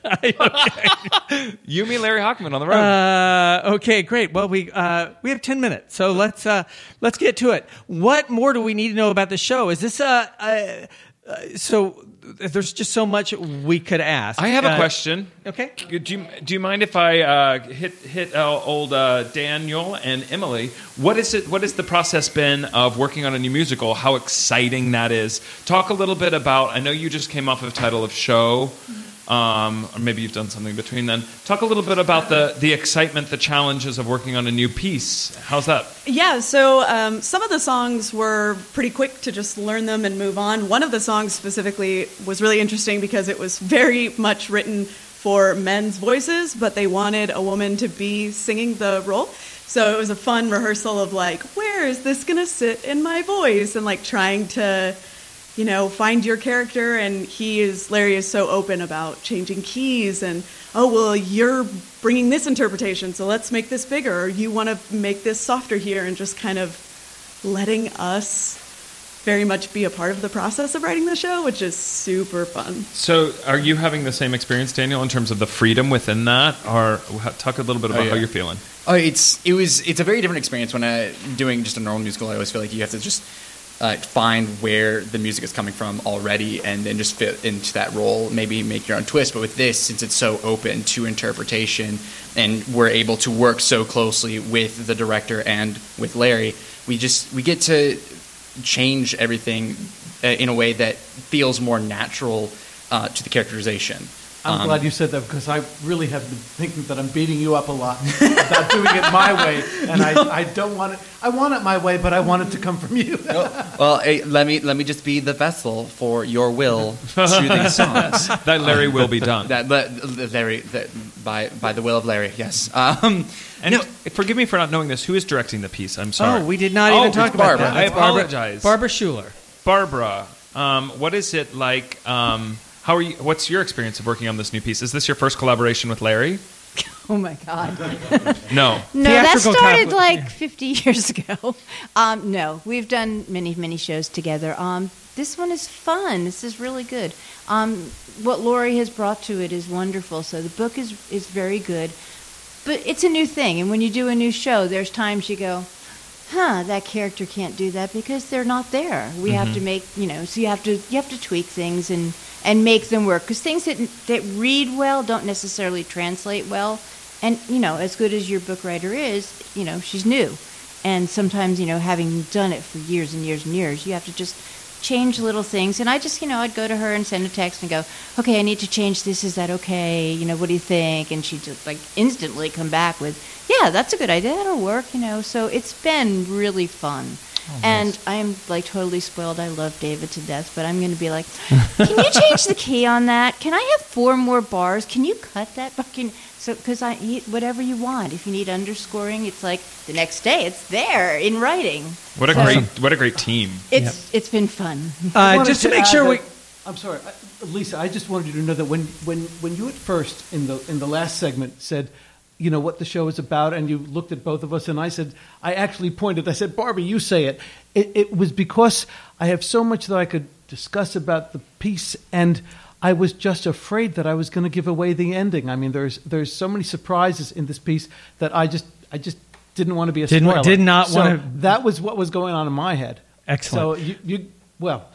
You, me, Larry Hockman on the road. Okay, great. Well, we have 10 minutes, so let's get to it. What more do we need to know about the show? Is this so? There's just so much we could ask. I have a question. Okay. Do you mind if I hit old Daniel and Emily? What is the process been of working on a new musical? How exciting that is. Talk a little bit about. I know you just came off of title of show, or maybe you've done something between then. Talk a little bit about the excitement, the challenges of working on a new piece. How's that? Yeah, so some of the songs were pretty quick to just learn them and move on. One of the songs specifically was really interesting because it was very much written for men's voices, but they wanted a woman to be singing the role. So it was a fun rehearsal of like, where is this going to sit in my voice? And like trying to, find your character. And Larry is so open about changing keys and, oh, well, you're bringing this interpretation, so let's make this bigger. Or you want to make this softer here, and just kind of letting us very much be a part of the process of writing the show, which is super fun. So are you having the same experience, Daniel, in terms of the freedom within that? Or talk a little bit about how you're feeling. Oh, it's a very different experience when doing just a normal musical. I always feel like you have to just find where the music is coming from already and then just fit into that role, maybe make your own twist. But with this, since it's so open to interpretation and we're able to work so closely with the director and with Larry, we get to change everything in a way that feels more natural to the characterization. I'm glad you said that, because I really have been thinking that I'm beating you up a lot about doing it my way, and I don't want it. I want it my way, but I want it to come from you. Well, let me just be the vessel for your will through these songs. That Larry will be done. By the will of Larry, yes. Forgive me for not knowing this. Who is directing the piece? I'm sorry. Oh, we did not even talk about Barbara. that. I apologize. Barbara Schuler. Barbara, what is it like? How are you? What's your experience of working on this new piece? Is this your first collaboration with Larry? Oh my God. No. No, that started like 50 years ago. No, we've done many, many shows together. This one is fun. This is really good. What Laurie has brought to it is wonderful. So the book is very good. But it's a new thing. And when you do a new show, there's times you go, that character can't do that because they're not there. We have to make, so you have to tweak things and make them work, because things that read well don't necessarily translate well. And, as good as your book writer is, she's new. And sometimes, having done it for years and years and years, you have to just change little things. And I just, I'd go to her and send a text and go, okay, I need to change this. Is that okay? What do you think? And she'd just instantly come back with, yeah, that's a good idea. That'll work, So it's been really fun. Oh, and nice. I am totally spoiled. I love David to death, but I'm going to be like, can you change the key on that? Can I have 4 more bars? Can you cut that fucking... So, because I eat whatever you want. If you need underscoring, it's like the next day it's there in writing. What a great team. It's been fun. Just to make sure I'm sorry, Lisa. I just wanted you to know that when you at first in the last segment said, what the show is about, and you looked at both of us, and I actually pointed. I said, Barbie, you say it. It was because I have so much that I could discuss about the piece, and I was just afraid that I was going to give away the ending. I mean, there's so many surprises in this piece that I just didn't want to be a spoiler. Did not want to. That was what was going on in my head. Excellent. So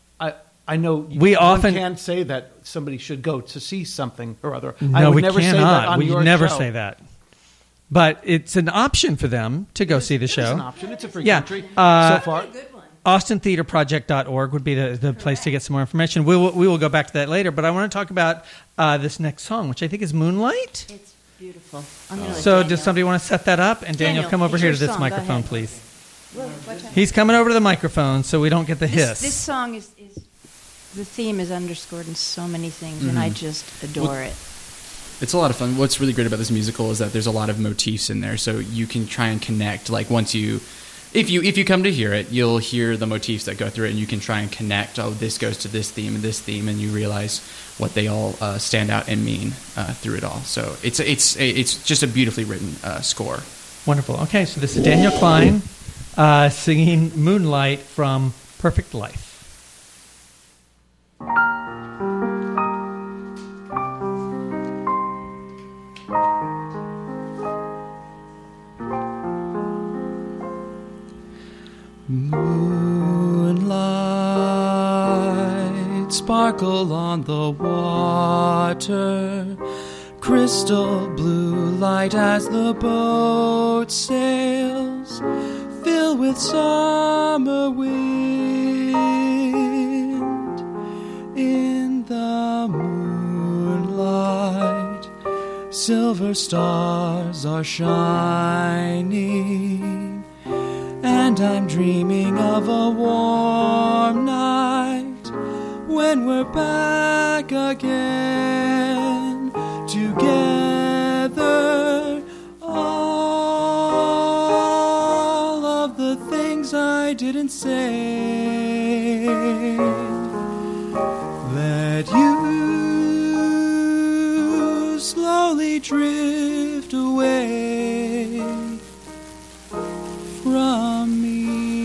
I know we often can't say that somebody should go to see something or other. No, I would we never cannot. Say that on we your never show. say that. But it's an option for them to go see the show. It's an option. It's a free country so far. Good one. AustinTheaterProject.org would be the place to get some more information. We will go back to that later, but I want to talk about this next song, which I think is Moonlight. It's beautiful. So does somebody want to set that up? And Daniel, come over here to this microphone, please. He's coming over to the microphone so we don't get the hiss. This song is the theme is underscored in so many things, and I just adore it. It's a lot of fun. What's really great about this musical is that there's a lot of motifs in there, so you can try and connect. Like once you, if you come to hear it, you'll hear the motifs that go through it, and you can try and connect. Oh, this goes to this theme, and you realize what they all stand out and mean through it all. So it's just a beautifully written score. Wonderful. Okay, so this is Daniel Klein singing Moonlight from Perfect Life. Moonlight, sparkle on the water, crystal blue light as the boat sails, filled with summer wind. In the moonlight, silver stars are shining, and I'm dreaming of a warm night when we're back again together. All of the things I didn't say, let you slowly drift away from me.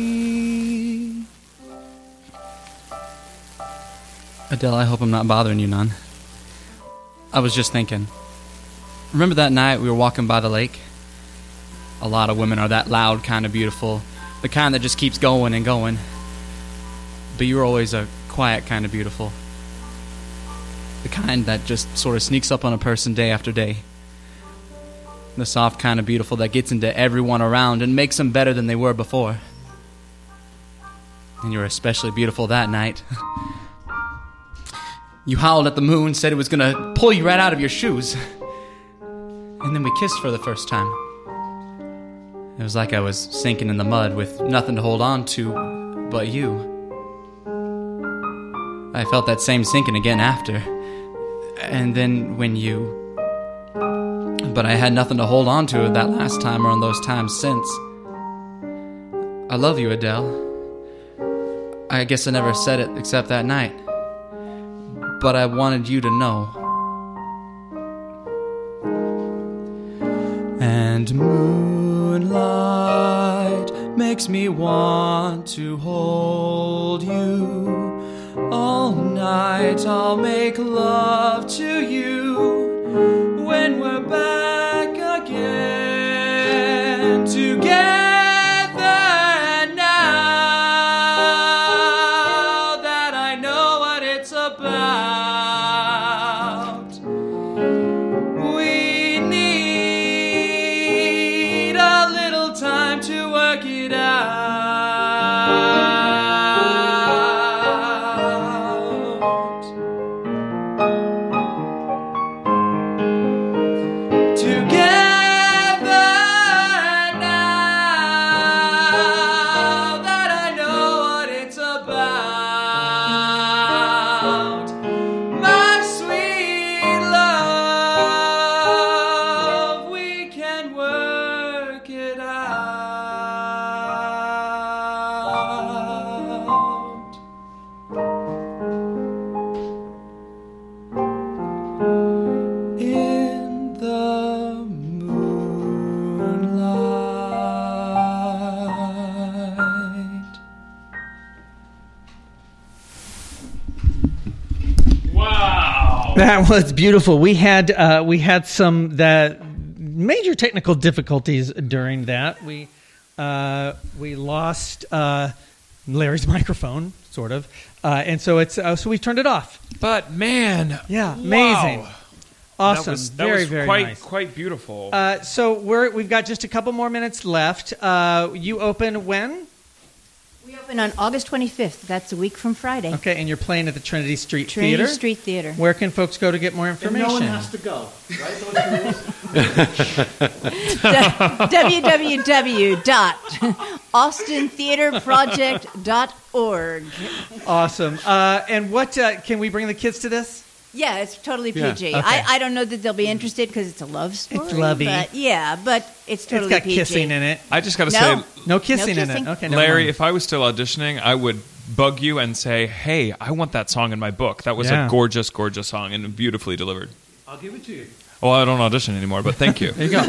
Adele, I hope I'm not bothering you none. I was just thinking. Remember that night we were walking by the lake? A lot of women are that loud kind of beautiful, the kind that just keeps going and going. But you were always a quiet kind of beautiful. The kind that just sort of sneaks up on a person day after day. The soft kind of beautiful that gets into everyone around and makes them better than they were before. And you were especially beautiful that night. You howled at the moon, said it was going to pull you right out of your shoes. And then we kissed for the first time. It was like I was sinking in the mud with nothing to hold on to but you. I felt that same sinking again after. And then when you... But I had nothing to hold on to that last time or on those times since. I love you, Adele. I guess I never said it except that night. But I wanted you to know. And moonlight makes me want to hold you. All night I'll make love to you when we're back again together. And now that I know what it's about, we need a little time to work it out. That was beautiful. We had some major technical difficulties during that. We lost Larry's microphone, sort of, and so so we turned it off. But man, yeah, amazing, wow. Awesome, That was very quite, nice. quite beautiful. So we've got just a couple more minutes left. You open when? We open open on August 25th. That's a week from Friday. Okay, and you're playing at the Trinity Street Theater? Trinity Street Theater. Where can folks go to get more information? And no one has to go, right? www.austintheaterproject.org. Awesome. And what can we bring the kids to this? Yeah, it's totally PG. Yeah. Okay. I don't know that they'll be interested because it's a love story. It's lovey. But it's totally It's got PG. kissing in it. I just got to say, no kissing in it. Okay, never Larry, mind. if I was still auditioning, I would bug you and say, "Hey, I want that song in my book. That was Yeah. a gorgeous, gorgeous song and beautifully delivered." I'll give it to you. Well, I don't audition anymore, but thank you. There you go.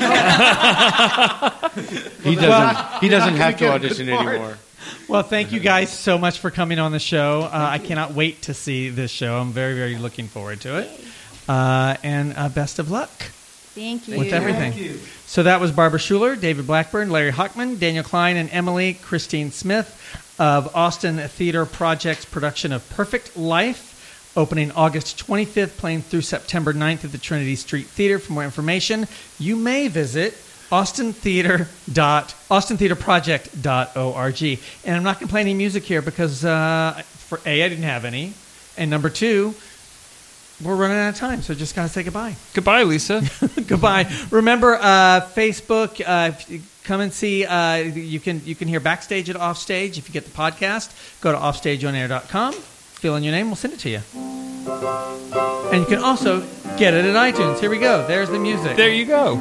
He doesn't have to audition anymore. Well, thank you guys so much for coming on the show. I cannot wait to see this show. I'm very, very looking forward to it. And best of luck. Thank you. With everything. Thank you. So that was Barbara Schuler, David Blackburn, Larry Hochman, Daniel Klein, and Emily Christine Smith of Austin Theater Project's production of Perfect Life, opening August 25th, playing through September 9th at the Trinity Street Theater. For more information, you may visit austintheaterproject.org. And I'm not going to play any music here because, for A, I didn't have any, and number two, we're running out of time, so just got to say goodbye. Goodbye, Lisa. Goodbye. Remember, Facebook, if you come and see, you can hear Backstage at Offstage. If you get the podcast, go to offstageonair.com, fill in your name, we'll send it to you. And you can also get it at iTunes. Here we go. There's the music. There you go.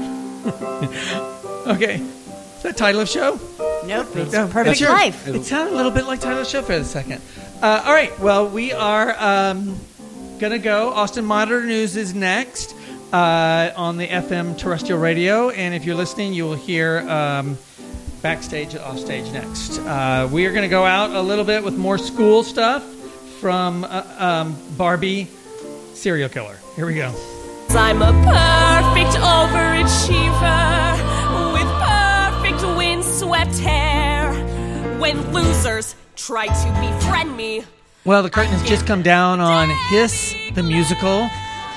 Okay. Is that title of show? Nope, it's No, Perfect that's yours. Life. It sounded a little bit like title of show for a second. All right. Well, we are going to go. Austin Monitor News is next on the FM terrestrial radio. And if you're listening, you will hear Backstage at Offstage next. We are going to go out a little bit with more school stuff from Barbie Serial Killer. Here we go. I'm a perfect overachiever with perfect windswept hair. When losers try to befriend me, Well, the curtain has just come down on Hiss, the musical.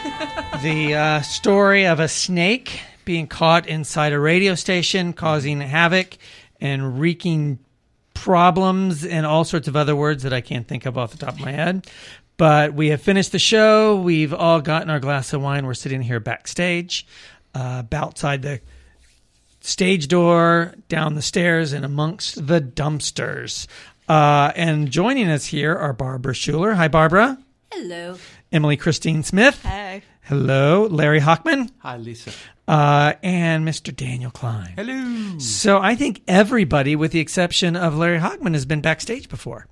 The story of a snake being caught inside a radio station, causing havoc and wreaking problems and all sorts of other words that I can't think of off the top of my head. But we have finished the show. We've all gotten our glass of wine. We're sitting here backstage, outside the stage door, down the stairs, and amongst the dumpsters. And joining us here are Barbara Schuler. Hi, Barbara. Hello. Emily Christine Smith. Hey. Hello. Larry Hochman. Hi, Lisa. And Mr. Daniel Klein. Hello. So I think everybody, with the exception of Larry Hochman, has been backstage before.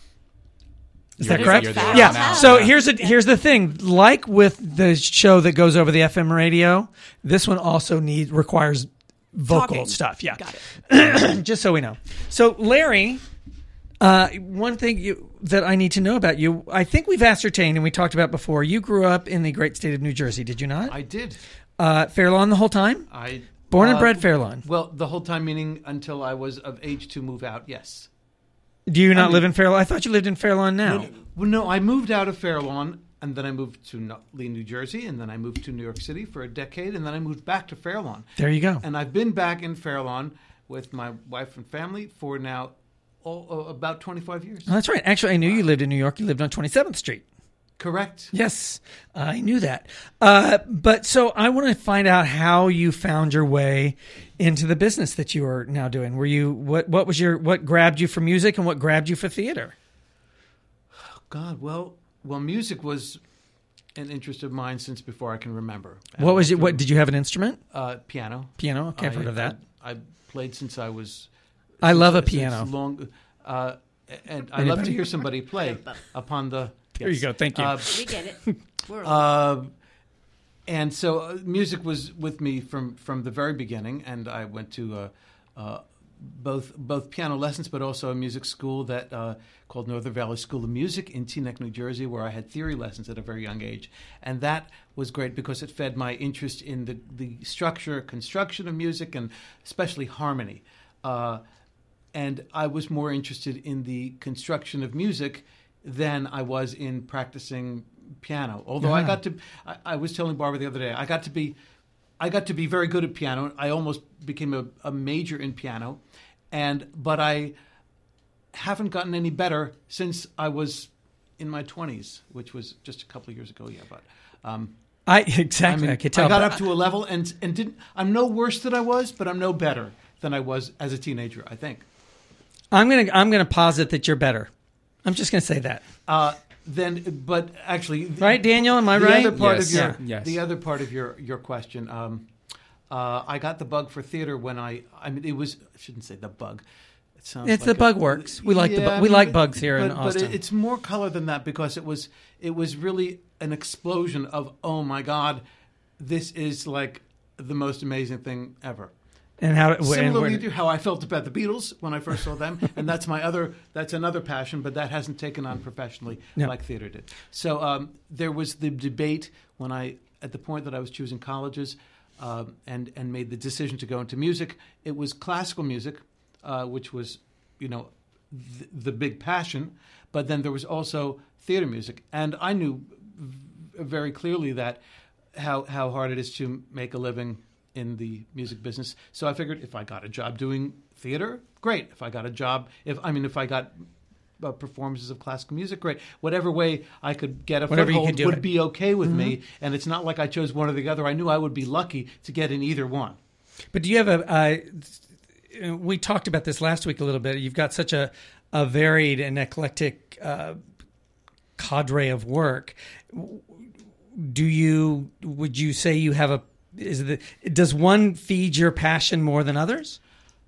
Is that correct? Yeah. So here's the thing. Like with the show that goes over the FM radio, this one also requires vocal Talking. stuff. Yeah. Got it. Just so we know. So Larry, one thing that I need to know about you, I think we've ascertained and we talked about before. You grew up in the great state of New Jersey, did you not? I did. Fair Lawn the whole time? Born and bred Fair Lawn. Well, the whole time, meaning until I was of age to move out. Yes. Do you not live in Fair Lawn? I thought you lived in Fair Lawn now. No, I moved out of Fair Lawn, and then I moved to Nutley, New Jersey, and then I moved to New York City for a decade, and then I moved back to Fair Lawn. There you go. And I've been back in Fair Lawn with my wife and family for now about 25 years. Oh, that's right. Actually, I knew you lived in New York. You lived on 27th Street. Correct. Yes, I knew that. But so I want to find out how you found your way into the business that you are now doing. Were you what grabbed you for music and what grabbed you for theater? God, well, music was an interest of mine since before I can remember. What was it? What did you have an instrument? Piano. Piano. Okay, I've heard of that. I played since I was. I love a piano. And I love to hear somebody play upon the. There you go. Thank you. We get it. We're all and so music was with me from the very beginning, and I went to both piano lessons, but also a music school that called Northern Valley School of Music in Teaneck, New Jersey, where I had theory lessons at a very young age, and that was great because it fed my interest in the structure, construction of music, and especially harmony. And I was more interested in the construction of music than I was in practicing piano. Although I was telling Barbara the other day, I got to be very good at piano. I almost became a major in piano, but I haven't gotten any better since I was in my 20s, which was just a couple of years ago. Yeah, but I could tell. I got up to a level and didn't. I'm no worse than I was, but I'm no better than I was as a teenager, I think. I'm gonna posit that you're better. I'm just gonna say that. But actually, right, Daniel? Am I right? The other part Yes. The other part of your question. I got the bug for theater when I mean, it was. I shouldn't say the bug. It sounds. It's like the bug works. We like we like bugs here in Austin. But it's more color than that because it was really an explosion of, oh my God, this is like the most amazing thing ever. And similarly to how I felt about the Beatles when I first saw them, and that's another passion, but that hasn't taken on professionally like theater did. So there was the debate when at the point that I was choosing colleges, and made the decision to go into music. It was classical music, which was, the big passion, but then there was also theater music, and I knew very clearly that how hard it is to make a living in the music business. So I figured if I got a job doing theater, great. If I got a job, if I got performances of classical music, great. Whatever way I could get a foothold would be okay with me. And it's not like I chose one or the other. I knew I would be lucky to get in either one. But do you have we talked about this last week a little bit. You've got such a varied and eclectic cadre of work. Would you say you have does one feed your passion more than others?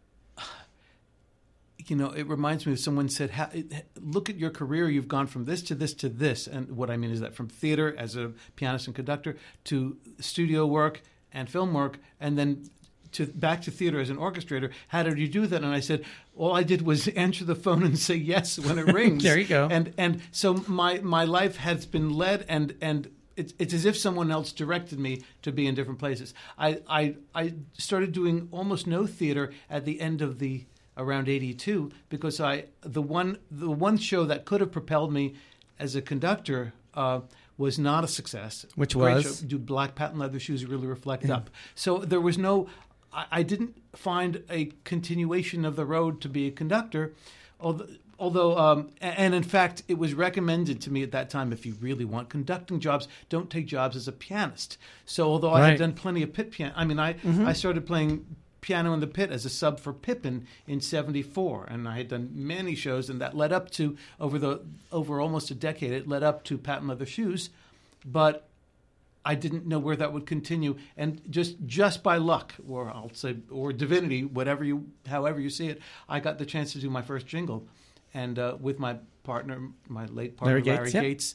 It reminds me of someone said, look at your career. You've gone from this to this to this. And what I mean is that from theater as a pianist and conductor to studio work and film work, and then back to theater as an orchestrator. How did you do that? And I said, all I did was answer the phone and say yes when it rings. There you go. And so my life has been led, and it's as if someone else directed me to be in different places. I started doing almost no theater at the end of around 82 because the one show that could have propelled me as a conductor was not a success. Which was? Do Black Patent Leather Shoes Really Reflect Up? So there was no. I didn't find a continuation of the road to be a conductor, although and in fact, it was recommended to me at that time, if you really want conducting jobs, don't take jobs as a pianist. So although I had done plenty of pit piano, I started playing piano in the pit as a sub for Pippin in '74, and I had done many shows, and that led up to over almost a decade. It led up to Patent Leather Shoes, but I didn't know where that would continue, and just by luck, or I'll say, or divinity, however you see it, I got the chance to do my first jingle, and with my partner, my late partner Larry Gates,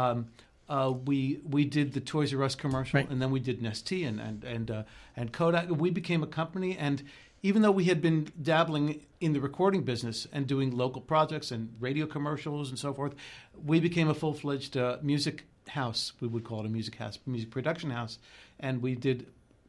we did the Toys R Us commercial, and then we did Nestea and Kodak. We became a company, and even though we had been dabbling in the recording business and doing local projects and radio commercials and so forth, we became a full-fledged music house. We would call it a music production house, and we did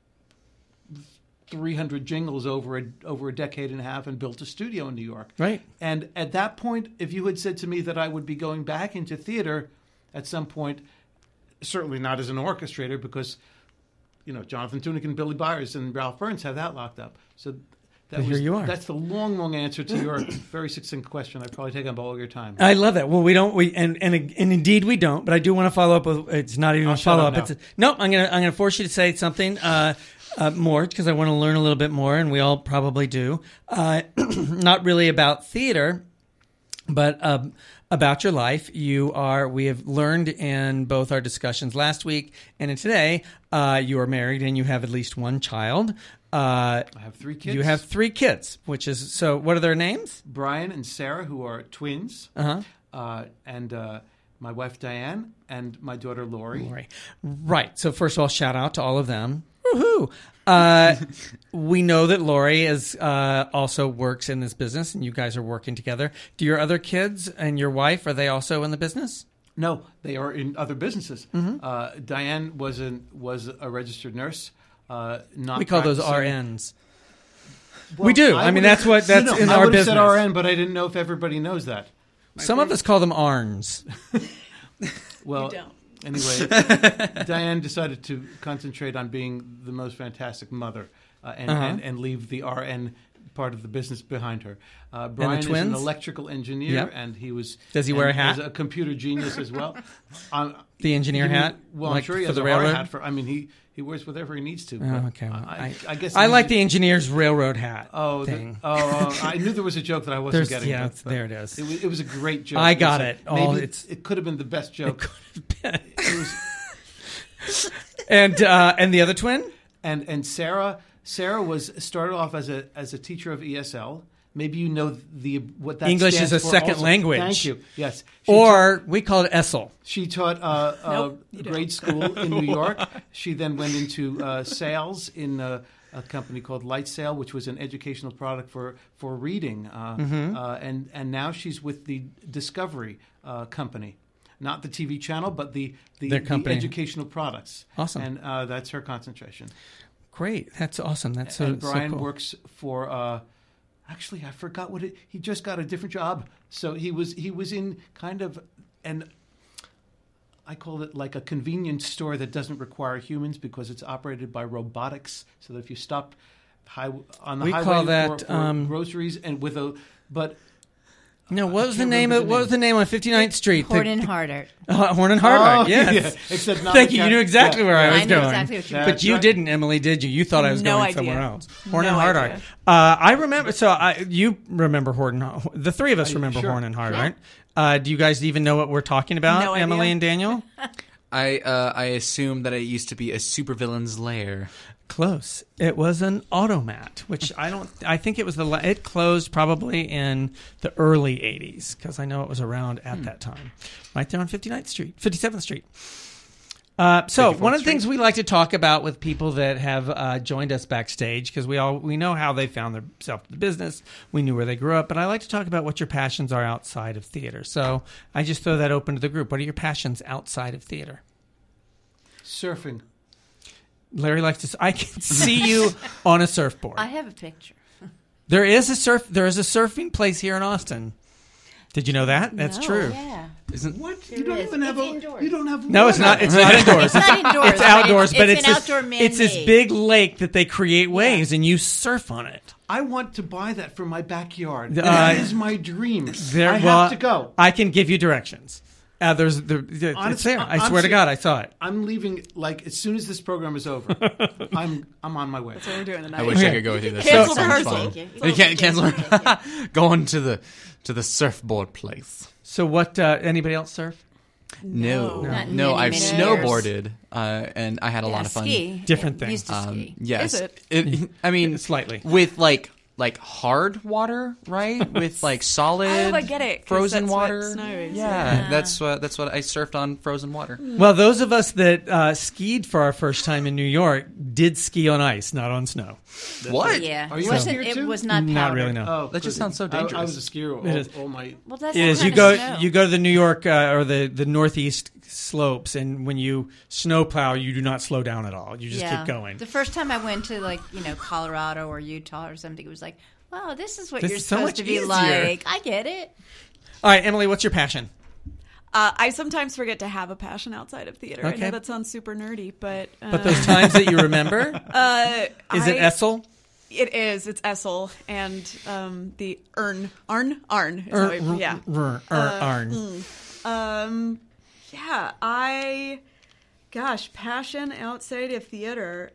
300 jingles over a decade and a half and built a studio in New York. Right. And at that point, if you had said to me that I would be going back into theater at some point, certainly not as an orchestrator, because Jonathan Tunick and Billy Byers and Ralph Burns have that locked up. So here you are. That's the long answer to your very succinct question. I've probably taken up all your time. I love that. Well, we don't. And indeed we don't. But I do want to follow up with. It's not even a follow up. I'm gonna force you to say something more because I want to learn a little bit more, and we all probably do. Not really about theater, but about your life. We have learned in both our discussions last week and in today, you are married and you have at least one child. I have 3 kids. You have 3 kids, which is, so what are their names? Brian and Sarah, who are twins. Uh-huh. And my wife, Diane, and my daughter, Lori. Right. So first of all, shout out to all of them. Woohoo! We know that Lori also works in this business, and you guys are working together. Do your other kids and your wife, are they also in the business? No, they are in other businesses. Mm-hmm. Diane was a registered nurse. We call those RNs. Well, we do. I mean, that's in our business. I would have said RN, but I didn't know if everybody knows that. Some of us call them ARNs. Well, you don't. Anyway, Diane decided to concentrate on being the most fantastic mother and leave the RN part of the business behind her. Brian is an electrical engineer, and he was. Does he wear a hat? He's a computer genius as well. The engineer hat. Well, I'm sure he has a hard hat for. I mean, he wears whatever he needs to. Oh, okay. Well, I guess I like the engineer's railroad hat. Thing. I knew there was a joke that I wasn't getting. Yeah, but there it is. It was a great joke. I got it. It could have been the best joke. It could have been. And the other twin? And Sarah was started off as a teacher of ESL. Maybe you know what that English stands is a for second also. language. Thank you. Yes. We call it ESL. She taught grade school in New York. She then went into sales in a company called Light Sail, which was an educational product for reading. And now she's with the Discovery company. Not the TV channel, but the educational products. Awesome. And that's her concentration. Great. That's awesome. That's so, and Brian so cool. works for... actually, I forgot what he just got a different job. So he was in kind of I call it like a convenience store that doesn't require humans because it's operated by robotics. So that if you stop on the highway for groceries and No, what was the name on 59th Street? Horn & Hardart. Horn & Hardart, yes. Yeah. Except not Thank you. You knew exactly where I was going. I knew exactly what you meant. But you didn't, Emily, did you? You thought I was going somewhere else. Horn & Hardart. I remember. You remember Horn? The three of us remember Horn & Hardart. Yeah. Do you guys even know what we're talking about, No Emily idea. and Daniel? I assume that it used to be a supervillain's lair. Close. It was an automat, which I think it was it closed probably in the early 80s because I know it was around at that time. Right there on 57th Street. So one of the things we like to talk about with people that have joined us backstage, because we know how they found themselves in the business, we knew where they grew up, but I like to talk about what your passions are outside of theater. So I just throw that open to the group. What are your passions outside of theater? Surfing. Larry likes to. I can see you on a surfboard. I have a picture. There is a surfing place here in Austin. Did you know that? That's true. Yeah. What? You don't even have indoors. You don't have. No, it's not. It's not indoors. It's not indoors. It's outdoors, but it's an outdoor man-made. It's this big lake that they create waves, and you surf on it. I want to buy that for my backyard. That is my dream. I have to go. I can give you directions. It's there. I swear to God, I saw it. I'm leaving as soon as this program is over. I'm on my way. That's what we're doing tonight. I wish I could go with you. Cancel rehearsal. You can't cancel. Going to the surfboard place. So what? Anybody else surf? No. I've snowboarded, and I had a lot of fun. Ski. Different thing. Used to ski. Yes. Is it? I mean, slightly with like hard water, right? With solid. I get it. Frozen that's water. What snow is. Yeah, that's what I surfed on frozen water. Well, those of us that skied for our first time in New York did ski on ice, not on snow. What? Yeah. Are you a skier It too? was not powdered. Not really. No. Oh, that just sounds so dangerous. I was a skier all my. Well, that's It is. You go to the New York or the northeast slopes, and when you snowplow, you do not slow down at all. You just keep going. The first time I went to Colorado or Utah or something, it was like, wow, this is what This you're is so supposed much to be easier. like. I get it. All right, Emily, what's your passion? I sometimes forget to have a passion outside of theater. Okay. I know that sounds super nerdy, but Those times that you remember, is it Essel? It is. It's Essel and the Arn. Is how yeah. Arn. Yeah. Passion outside of theater.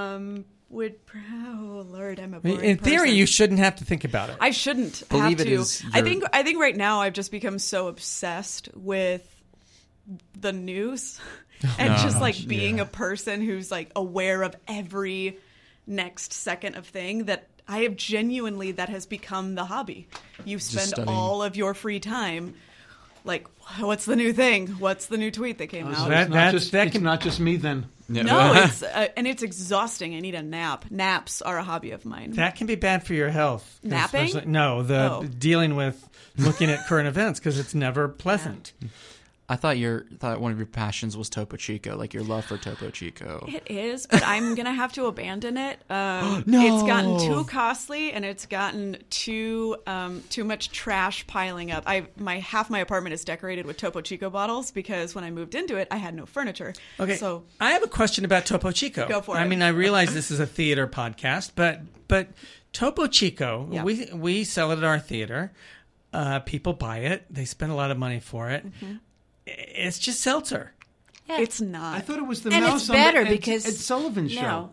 Oh Lord, I'm a boring In theory, person. you shouldn't have to think about it. I shouldn't Believe have it to. is I think right now I've just become so obsessed with the news and just being a person who's aware of every next second of thing that I have genuinely that has become the hobby. You spend all of your free time what's the new thing? What's the new tweet that came out? It's not just me then. No, it's and it's exhausting. I need a nap. Naps are a hobby of mine. That can be bad for your health. Napping? No, dealing with looking at current events because it's never pleasant. I thought one of your passions was Topo Chico, like your love for Topo Chico. It is, but I'm gonna have to abandon it. No. It's gotten too costly, and it's gotten too much trash piling up. Half my apartment is decorated with Topo Chico bottles because when I moved into it, I had no furniture. Okay, so I have a question about Topo Chico. Go for it. I mean, I realize this is a theater podcast, but Topo Chico, Yeah. we sell it at our theater. People buy it. They spend a lot of money for it. Mm-hmm. It's just seltzer. Yeah. It's not. I thought it was the And mouse it's on better Ed because Sullivan show. No,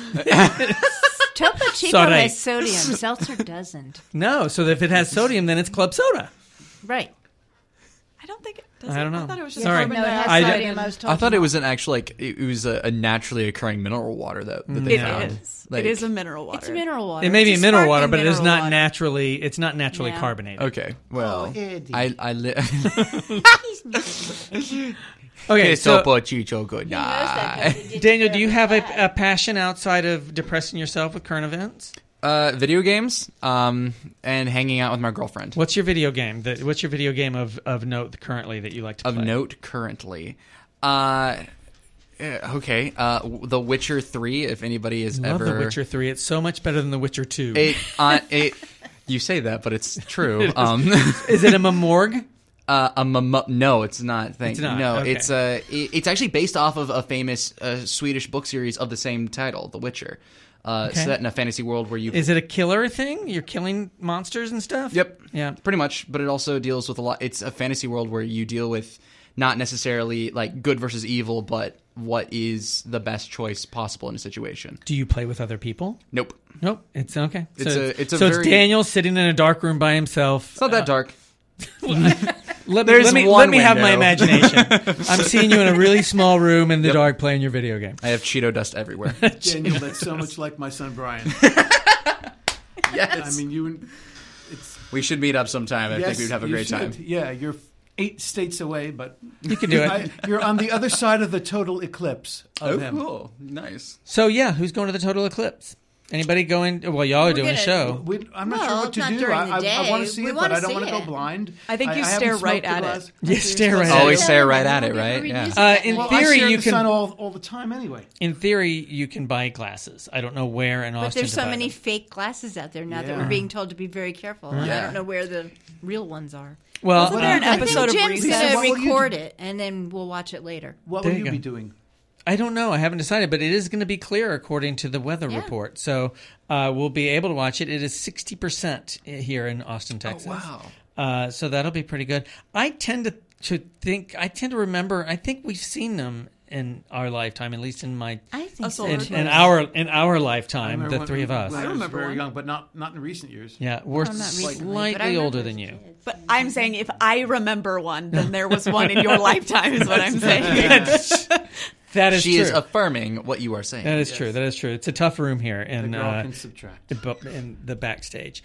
Topo Chico Sorry. has sodium. Seltzer doesn't. No, so if it has sodium, then it's club soda. Right. I don't think it does. I don't know. I thought it was just Sorry. carbon No, it has dioxide. sodium. I was told I thought to it not. was an actual it was a naturally occurring mineral water that they It found. is. Like- It is a mineral water. It's mineral water. It may be It's a mineral sparkling water, but it is mineral not water. naturally. It's not naturally Yeah. carbonated. Okay, well, Eddie. Okay, so Topo Chico, good night. Daniel, do you have a passion outside of depressing yourself with current events? Video games, and hanging out with my girlfriend. What's your video game? What's your video game of note currently that you like to play? Of note currently, okay, The Witcher 3. If anybody has Love ever The Witcher 3. It's so much better than The Witcher 2. You say that, but it's true. Is it a Mamorg? No, it's not. It's not, No, okay. it's actually based off of a famous Swedish book series of the same title, The Witcher. Okay. Set in a fantasy world where you... Is it a killer thing? You're killing monsters and stuff? Yep. Yeah. Pretty much, but it also deals with a lot... It's a fantasy world where you deal with not necessarily like good versus evil, but what is the best choice possible in a situation. Do you play with other people? Nope. Nope. It's okay. It's it's Daniel sitting in a dark room by himself. It's not that dark. Let There's me one have my window. imagination. I'm seeing you in a really small room in the dark playing your video game. I have Cheeto dust everywhere. Daniel, that's so much like my son Brian. Yes. I mean, we should meet up sometime. I yes, think we'd have a you great time. should. Yeah, you're 8 states away, but you can do it. You're on the other side of the total eclipse of him. Cool. Nice. So yeah, who's going to the total eclipse? Anybody going? Well, y'all are doing a show. I'm not sure what to do. I want to see it, but I don't want to go blind. I think you stare right at it. You stare right at it. Always stare right at it, right? Yeah. In I theory, stare at you the can. sun all the time anyway. In theory, you can buy glasses. I don't know where in But Austin. there's to so buy many them. fake glasses out there now that Yeah. we're being told to be very careful. And I Yeah. don't know where the real ones are. Well, Wasn't there an episode I think of Jim's Recess? going What to will you record do? it, and then we'll watch it later. What There will you you be go. doing? I don't know. I haven't decided, but it is going to be clear according to the weather report. So we'll be able to watch it. It is 60% here in Austin, Texas. Oh, wow. So that'll be pretty good. I tend to remember. I think we've seen them in our lifetime, at least in my I think so. in our I lifetime, remember the three of us. when I was remember very one. young, but not in recent years. Yeah, we're not recently, but I slightly remember older as than a you. kid. But I'm saying if I remember one, then there was one in your lifetime, is what I'm saying. That is She true. is affirming what you are saying. That is true. That is true. It's a tough room here in The girl can subtract. in the backstage.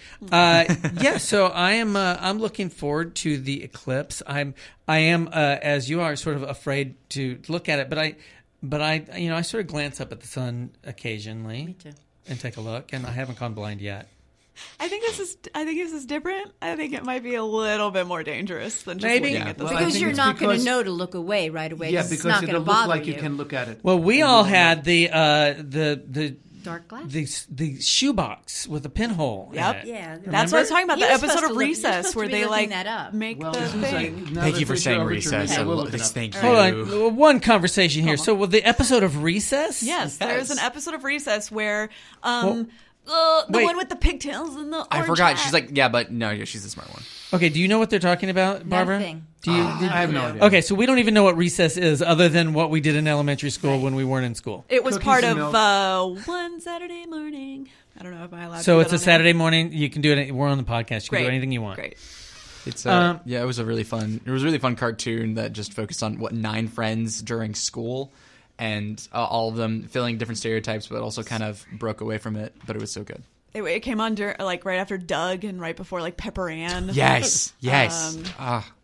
So I'm looking forward to the eclipse. I am as you are sort of afraid to look at it, but I sort of glance up at the sun occasionally. Me too. And take a look, and I haven't gone blind yet. I think this is different. I think it might be a little bit more dangerous than just Maybe. looking at the Well, sun. I Because think you're it's not going to because- know to look away right away. Yeah, it's because not going it'll to look bother like you. you can look at it. Well, we And all you'll had the Dark glass. the shoebox with the pinhole. in Yep. it. Yeah, That's what I was talking about. He The was supposed episode to of look- you're Recess supposed to where be they looking like that up. make Well, the as soon as thing. now Thank that you for we saying show recess. Richard, I we'll love look this. it up. Thank you. Hold on, one conversation here. So, with the episode of Recess, Yes, there's an episode of Recess where the wait. one with the pigtails and the I orange forgot. hat. She's like, yeah, but no, yeah, she's the smart one. Okay, do you know what they're talking about, Barbara? Nothing. Do you? I have no idea. Okay, so we don't even know what recess is, other than what we did in elementary school when we weren't in school. It was Cookies part and of one Saturday morning. I don't know if I'm allowed to So do it's that a on air. Saturday morning. You can do it. We're on the podcast. You can Great. do anything you want. Great. It's Um, yeah, it was a really fun. It was a really fun cartoon that just focused on 9 friends during school, and all of them filling different stereotypes, but also kind of broke away from it. But it was so good. It came on like right after Doug and right before like Pepper Ann. Yes, yes.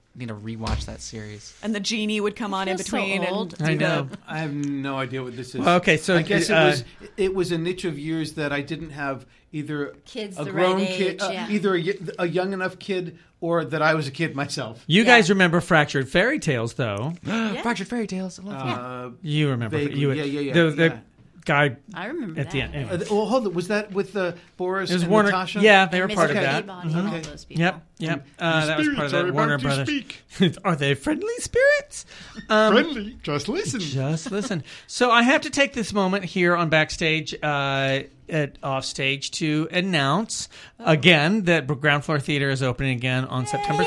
need to rewatch that series. And the genie would come on in between. And I know. I have no idea what this is. Okay, so I guess it was a niche of years that I didn't have either kids a the grown right kid, age, yeah. either a young enough kid, or that I was a kid myself. You guys remember Fractured Fairy Tales, though? Fractured Fairy Tales. I love You remember? Vaguely. Yeah. The guy. I remember at that. the end. Anyway. Well, hold on. Was that with Boris It was and Warner. Natasha? Yeah, they were Mr. part of that. Peabody and all those people. Yep. That was part of that Warner Brothers. Are they friendly spirits? Friendly. Just listen. Just listen. So I have to take this moment here on Backstage at Offstage to announce again that Ground Floor Theater is opening again on September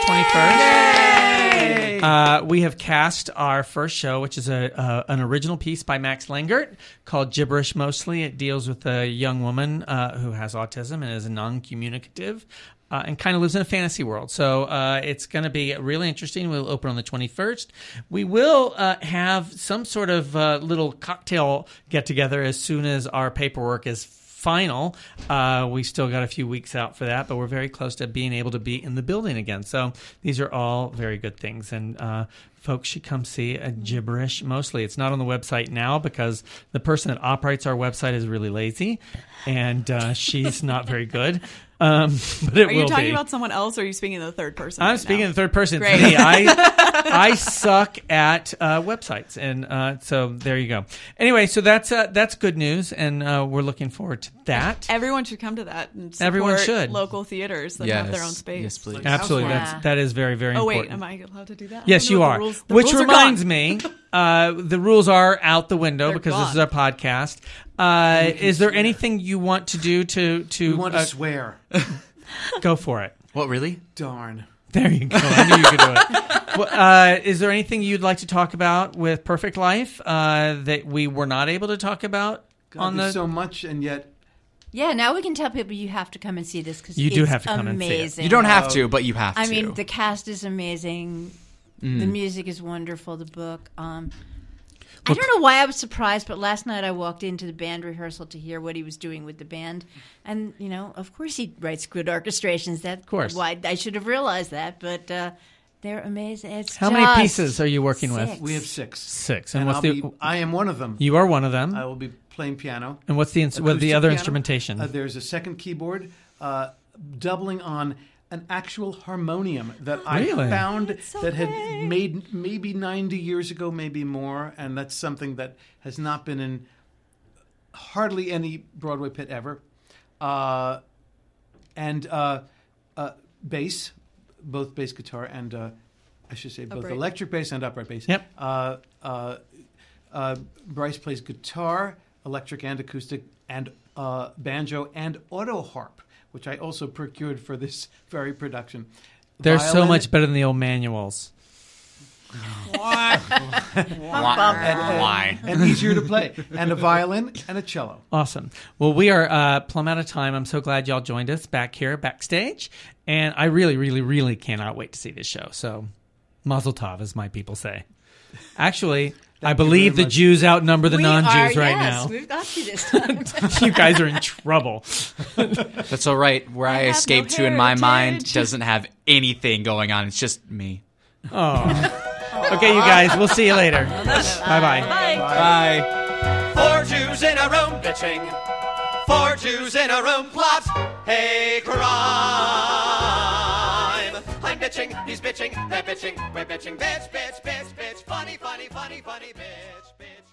21st. We have cast our first show, which is an original piece by Max Langert called Gibberish Mostly. It deals with a young woman who has autism and is non-communicative. And kind of lives in a fantasy world. So it's going to be really interesting. We'll open on the 21st. We will have some sort of little cocktail get-together as soon as our paperwork is final. We still got a few weeks out for that, but we're very close to being able to be in the building again. So these are all very good things. And folks should come see a Gibberish Mostly. It's not on the website now because the person that operates our website is really lazy, and she's not very good. But it Are you will talking be. about someone else, or are you speaking in the third person? I'm right speaking now? in the third person. Great. It's me. I suck at websites, and so there you go. Anyway, so that's good news, and we're looking forward to that. Everyone should come to that and support Everyone should. local theaters that have their own space. Yes, please. Absolutely, that is very, very important. Oh wait, am I allowed to do that? Yes, you are. The Which rules reminds are me, the rules are out the window They're because gone. this is our podcast. Is there anything you want to do to We want to swear. Go for it. What, really? Darn. There you go. I knew you could do it. Well, is there anything you'd like to talk about with Perfect Life that we were not able to talk about on there's the? so much, and yet Yeah, now we can tell people you have to come and see this because You do have to come and see it. amazing. You don't have to, but you have to. I mean, the cast is amazing. The music is wonderful. The book. I don't know why I was surprised, but last night I walked into the band rehearsal to hear what he was doing with the band, and of course he writes good orchestrations. That of course, why I should have realized that, but they're amazing. It's How many pieces are you working with? We have 6. 6, and what's I am one of them. You are one of them. I will be playing piano. And what's the other piano. instrumentation? There's a second keyboard, doubling on an actual harmonium that I found that had made maybe 90 years ago, maybe more, and that's something that has not been in hardly any Broadway pit ever. And bass, both bass guitar and I should say both upright. electric bass and upright bass. Yep. Bryce plays guitar, electric and acoustic, and banjo and auto harp, which I also procured for this very production. They're so Violin- much better than the old manuals. and easier to play, and a violin and a cello. Awesome. Well, we are plumb out of time. I'm so glad y'all joined us back here backstage, and I really, really, really cannot wait to see this show. So, Mazel Tov, as my people say. Actually, I believe the Jews outnumber the non-Jews right now. We've got you this time. You guys are in trouble. That's all right. Where I escaped to in my mind doesn't have anything going on. It's just me. Oh. Okay, you guys. We'll see you later. Bye-bye. Bye. 4 Jews in a room bitching. 4 Jews in a room plot. Hey, crime. I'm bitching, he's bitching, they're bitching, we're bitching, bitch, bitch, bitch, bitch. Funny, funny, funny, funny, bitch, bitch.